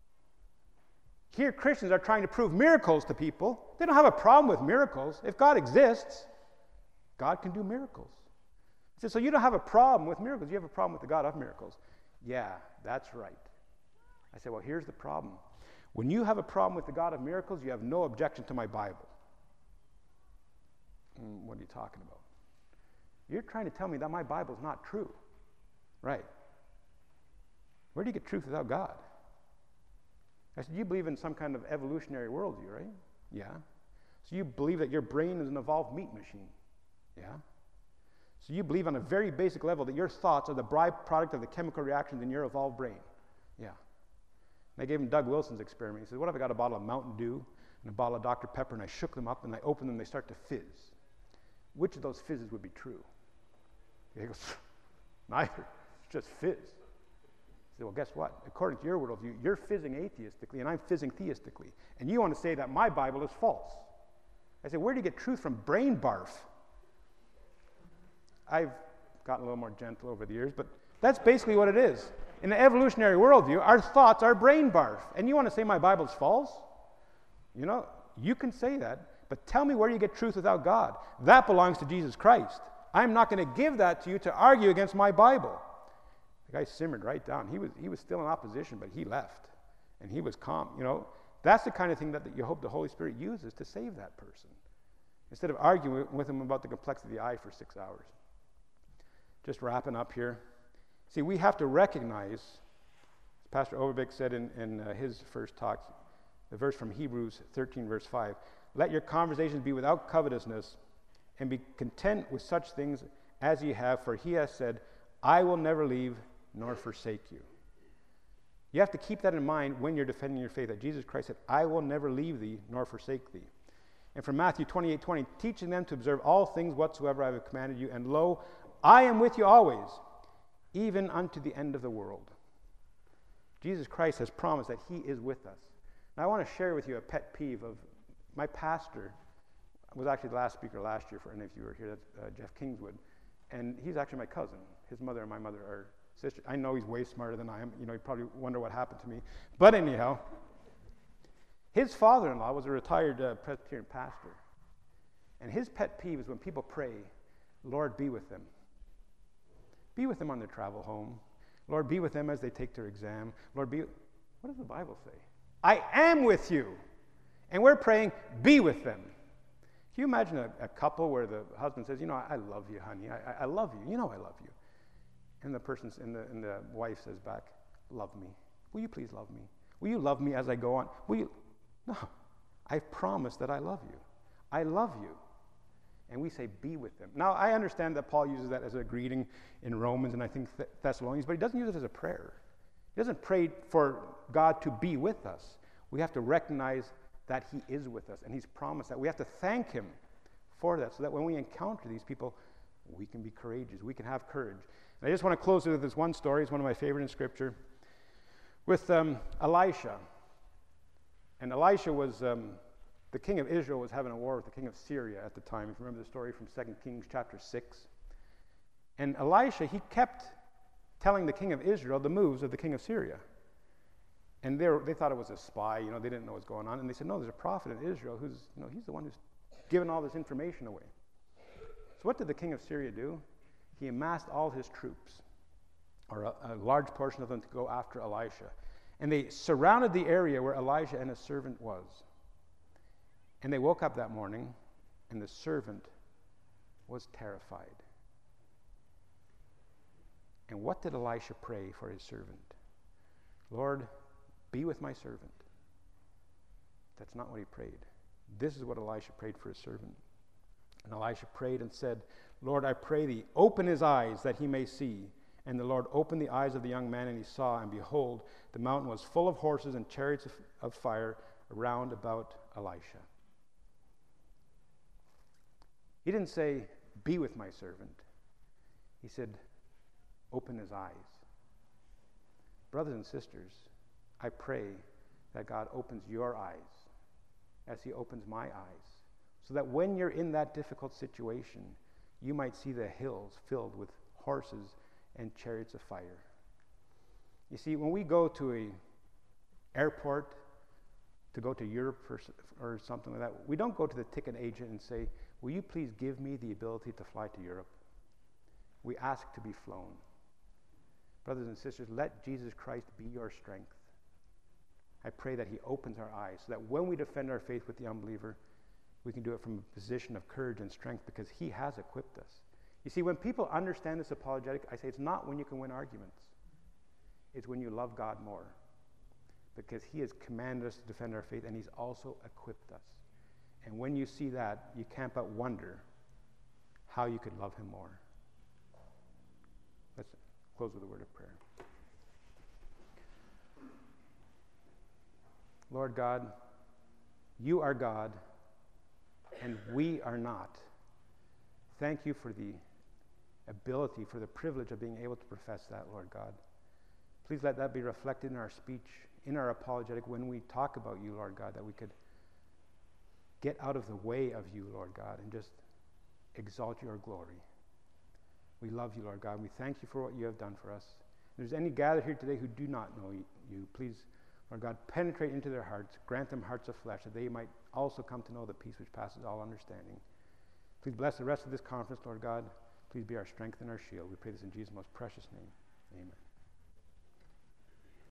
Here, Christians are trying to prove miracles to people. They don't have a problem with miracles. If God exists, God can do miracles. I said, so you don't have a problem with miracles. You have a problem with the God of miracles. Yeah, that's right. I said, well, here's the problem. When you have a problem with the God of miracles, you have no objection to my Bible. Mm, what are you talking about? You're trying to tell me that my Bible is not true. Right. Where do you get truth without God? I said, you believe in some kind of evolutionary worldview, right? Yeah. So you believe that your brain is an evolved meat machine. Yeah. So you believe on a very basic level that your thoughts are the byproduct of the chemical reactions in your evolved brain. Yeah. And I gave him Doug Wilson's experiment. He said, what if I got a bottle of Mountain Dew and a bottle of Doctor Pepper, and I shook them up and I opened them and they start to fizz? Which of those fizzes would be true? He goes, neither. It's just fizz. I said, well, guess what? According to your worldview, you're fizzing atheistically and I'm fizzing theistically. And you want to say that my Bible is false. I said, where do you get truth from? Brain barf. I've gotten a little more gentle over the years, but that's basically what it is. In the evolutionary worldview, our thoughts are brain barf. And you want to say my Bible's false? You know, you can say that, but tell me where you get truth without God. That belongs to Jesus Christ. I'm not going to give that to you to argue against my Bible. The guy simmered right down. He was, he was still in opposition, but he left. And he was calm. You know, that's the kind of thing that, that you hope the Holy Spirit uses to save that person, instead of arguing with him about the complexity of the eye for six hours. Just wrapping up here. See, we have to recognize, as Pastor Overbeck said in, in uh, his first talk, the verse from Hebrews thirteen, verse five, let your conversations be without covetousness, and be content with such things as ye have, for he has said, I will never leave nor forsake you. You have to keep that in mind when you're defending your faith, that Jesus Christ said, I will never leave thee nor forsake thee. And from Matthew twenty-eight twenty, teaching them to observe all things whatsoever I have commanded you, and lo, I am with you always, even unto the end of the world. Jesus Christ has promised that he is with us. Now I want to share with you a pet peeve of my pastor. Was actually the last speaker last year for any of you who were here, that's uh, Jeff Kingswood. And he's actually my cousin. His mother and my mother are sisters. I know he's way smarter than I am. You know, you probably wonder what happened to me. But anyhow, his father-in-law was a retired uh, Presbyterian pastor. And his pet peeve is when people pray, Lord, be with them. Be with them on their travel home. Lord, be with them as they take their exam. Lord, be... What does the Bible say? I am with you. And we're praying, be with them. Can you imagine a, a couple where the husband says, you know, I, I love you, honey. I, I, I love you. You know I love you. And the person, and the, and the wife says back, love me. Will you please love me? Will you love me as I go on? Will you? No. I've promised that I love you. I love you. And we say, be with them. Now, I understand that Paul uses that as a greeting in Romans and I think Th- Thessalonians, but he doesn't use it as a prayer. He doesn't pray for God to be with us. We have to recognize that he is with us, and he's promised that. We have to thank him for that, so that when we encounter these people, we can be courageous. We can have courage. And I just want to close with this one story. It's one of my favorite in Scripture. With um, Elisha. And Elisha was... Um, The king of Israel was having a war with the king of Syria at the time. If you remember the story from Second Kings chapter six. And Elisha, he kept telling the king of Israel the moves of the king of Syria. And they, were, they thought it was a spy, you know, they didn't know what was going on. And they said, no, there's a prophet in Israel who's, you know, he's the one who's given all this information away. So what did the king of Syria do? He amassed all his troops, or a, a large portion of them, to go after Elisha. And they surrounded the area where Elisha and his servant was. And they woke up that morning, and the servant was terrified. And what did Elisha pray for his servant? Lord, be with my servant. That's not what he prayed. This is what Elisha prayed for his servant. And Elisha prayed and said, Lord, I pray thee, open his eyes that he may see. And the Lord opened the eyes of the young man, and he saw, and behold, the mountain was full of horses and chariots of, of fire around about Elisha. He didn't say, be with my servant. He said, open his eyes. Brothers and sisters, I pray that God opens your eyes as he opens my eyes, so that when you're in that difficult situation, you might see the hills filled with horses and chariots of fire. You see, when we go to a airport to go to Europe or, or something like that, we don't go to the ticket agent and say, will you please give me the ability to fly to Europe? We ask to be flown. Brothers and sisters, let Jesus Christ be your strength. I pray that he opens our eyes so that when we defend our faith with the unbeliever, we can do it from a position of courage and strength because he has equipped us. You see, when people understand this apologetic, I say it's not when you can win arguments. It's when you love God more. Because he has commanded us to defend our faith and he's also equipped us. And when you see that, you can't but wonder how you could love him more. Let's close with a word of prayer. Lord God, you are God, and we are not. Thank you for the ability, for the privilege of being able to profess that, Lord God. Please let that be reflected in our speech, in our apologetic, when we talk about you, Lord God, that we could get out of the way of you, Lord God, and just exalt your glory. We love you, Lord God. We thank you for what you have done for us. If there's any gathered here today who do not know you, please, Lord God, penetrate into their hearts, grant them hearts of flesh, that they might also come to know the peace which passes all understanding. Please bless the rest of this conference, Lord God. Please be our strength and our shield. We pray this in Jesus' most precious name. Amen.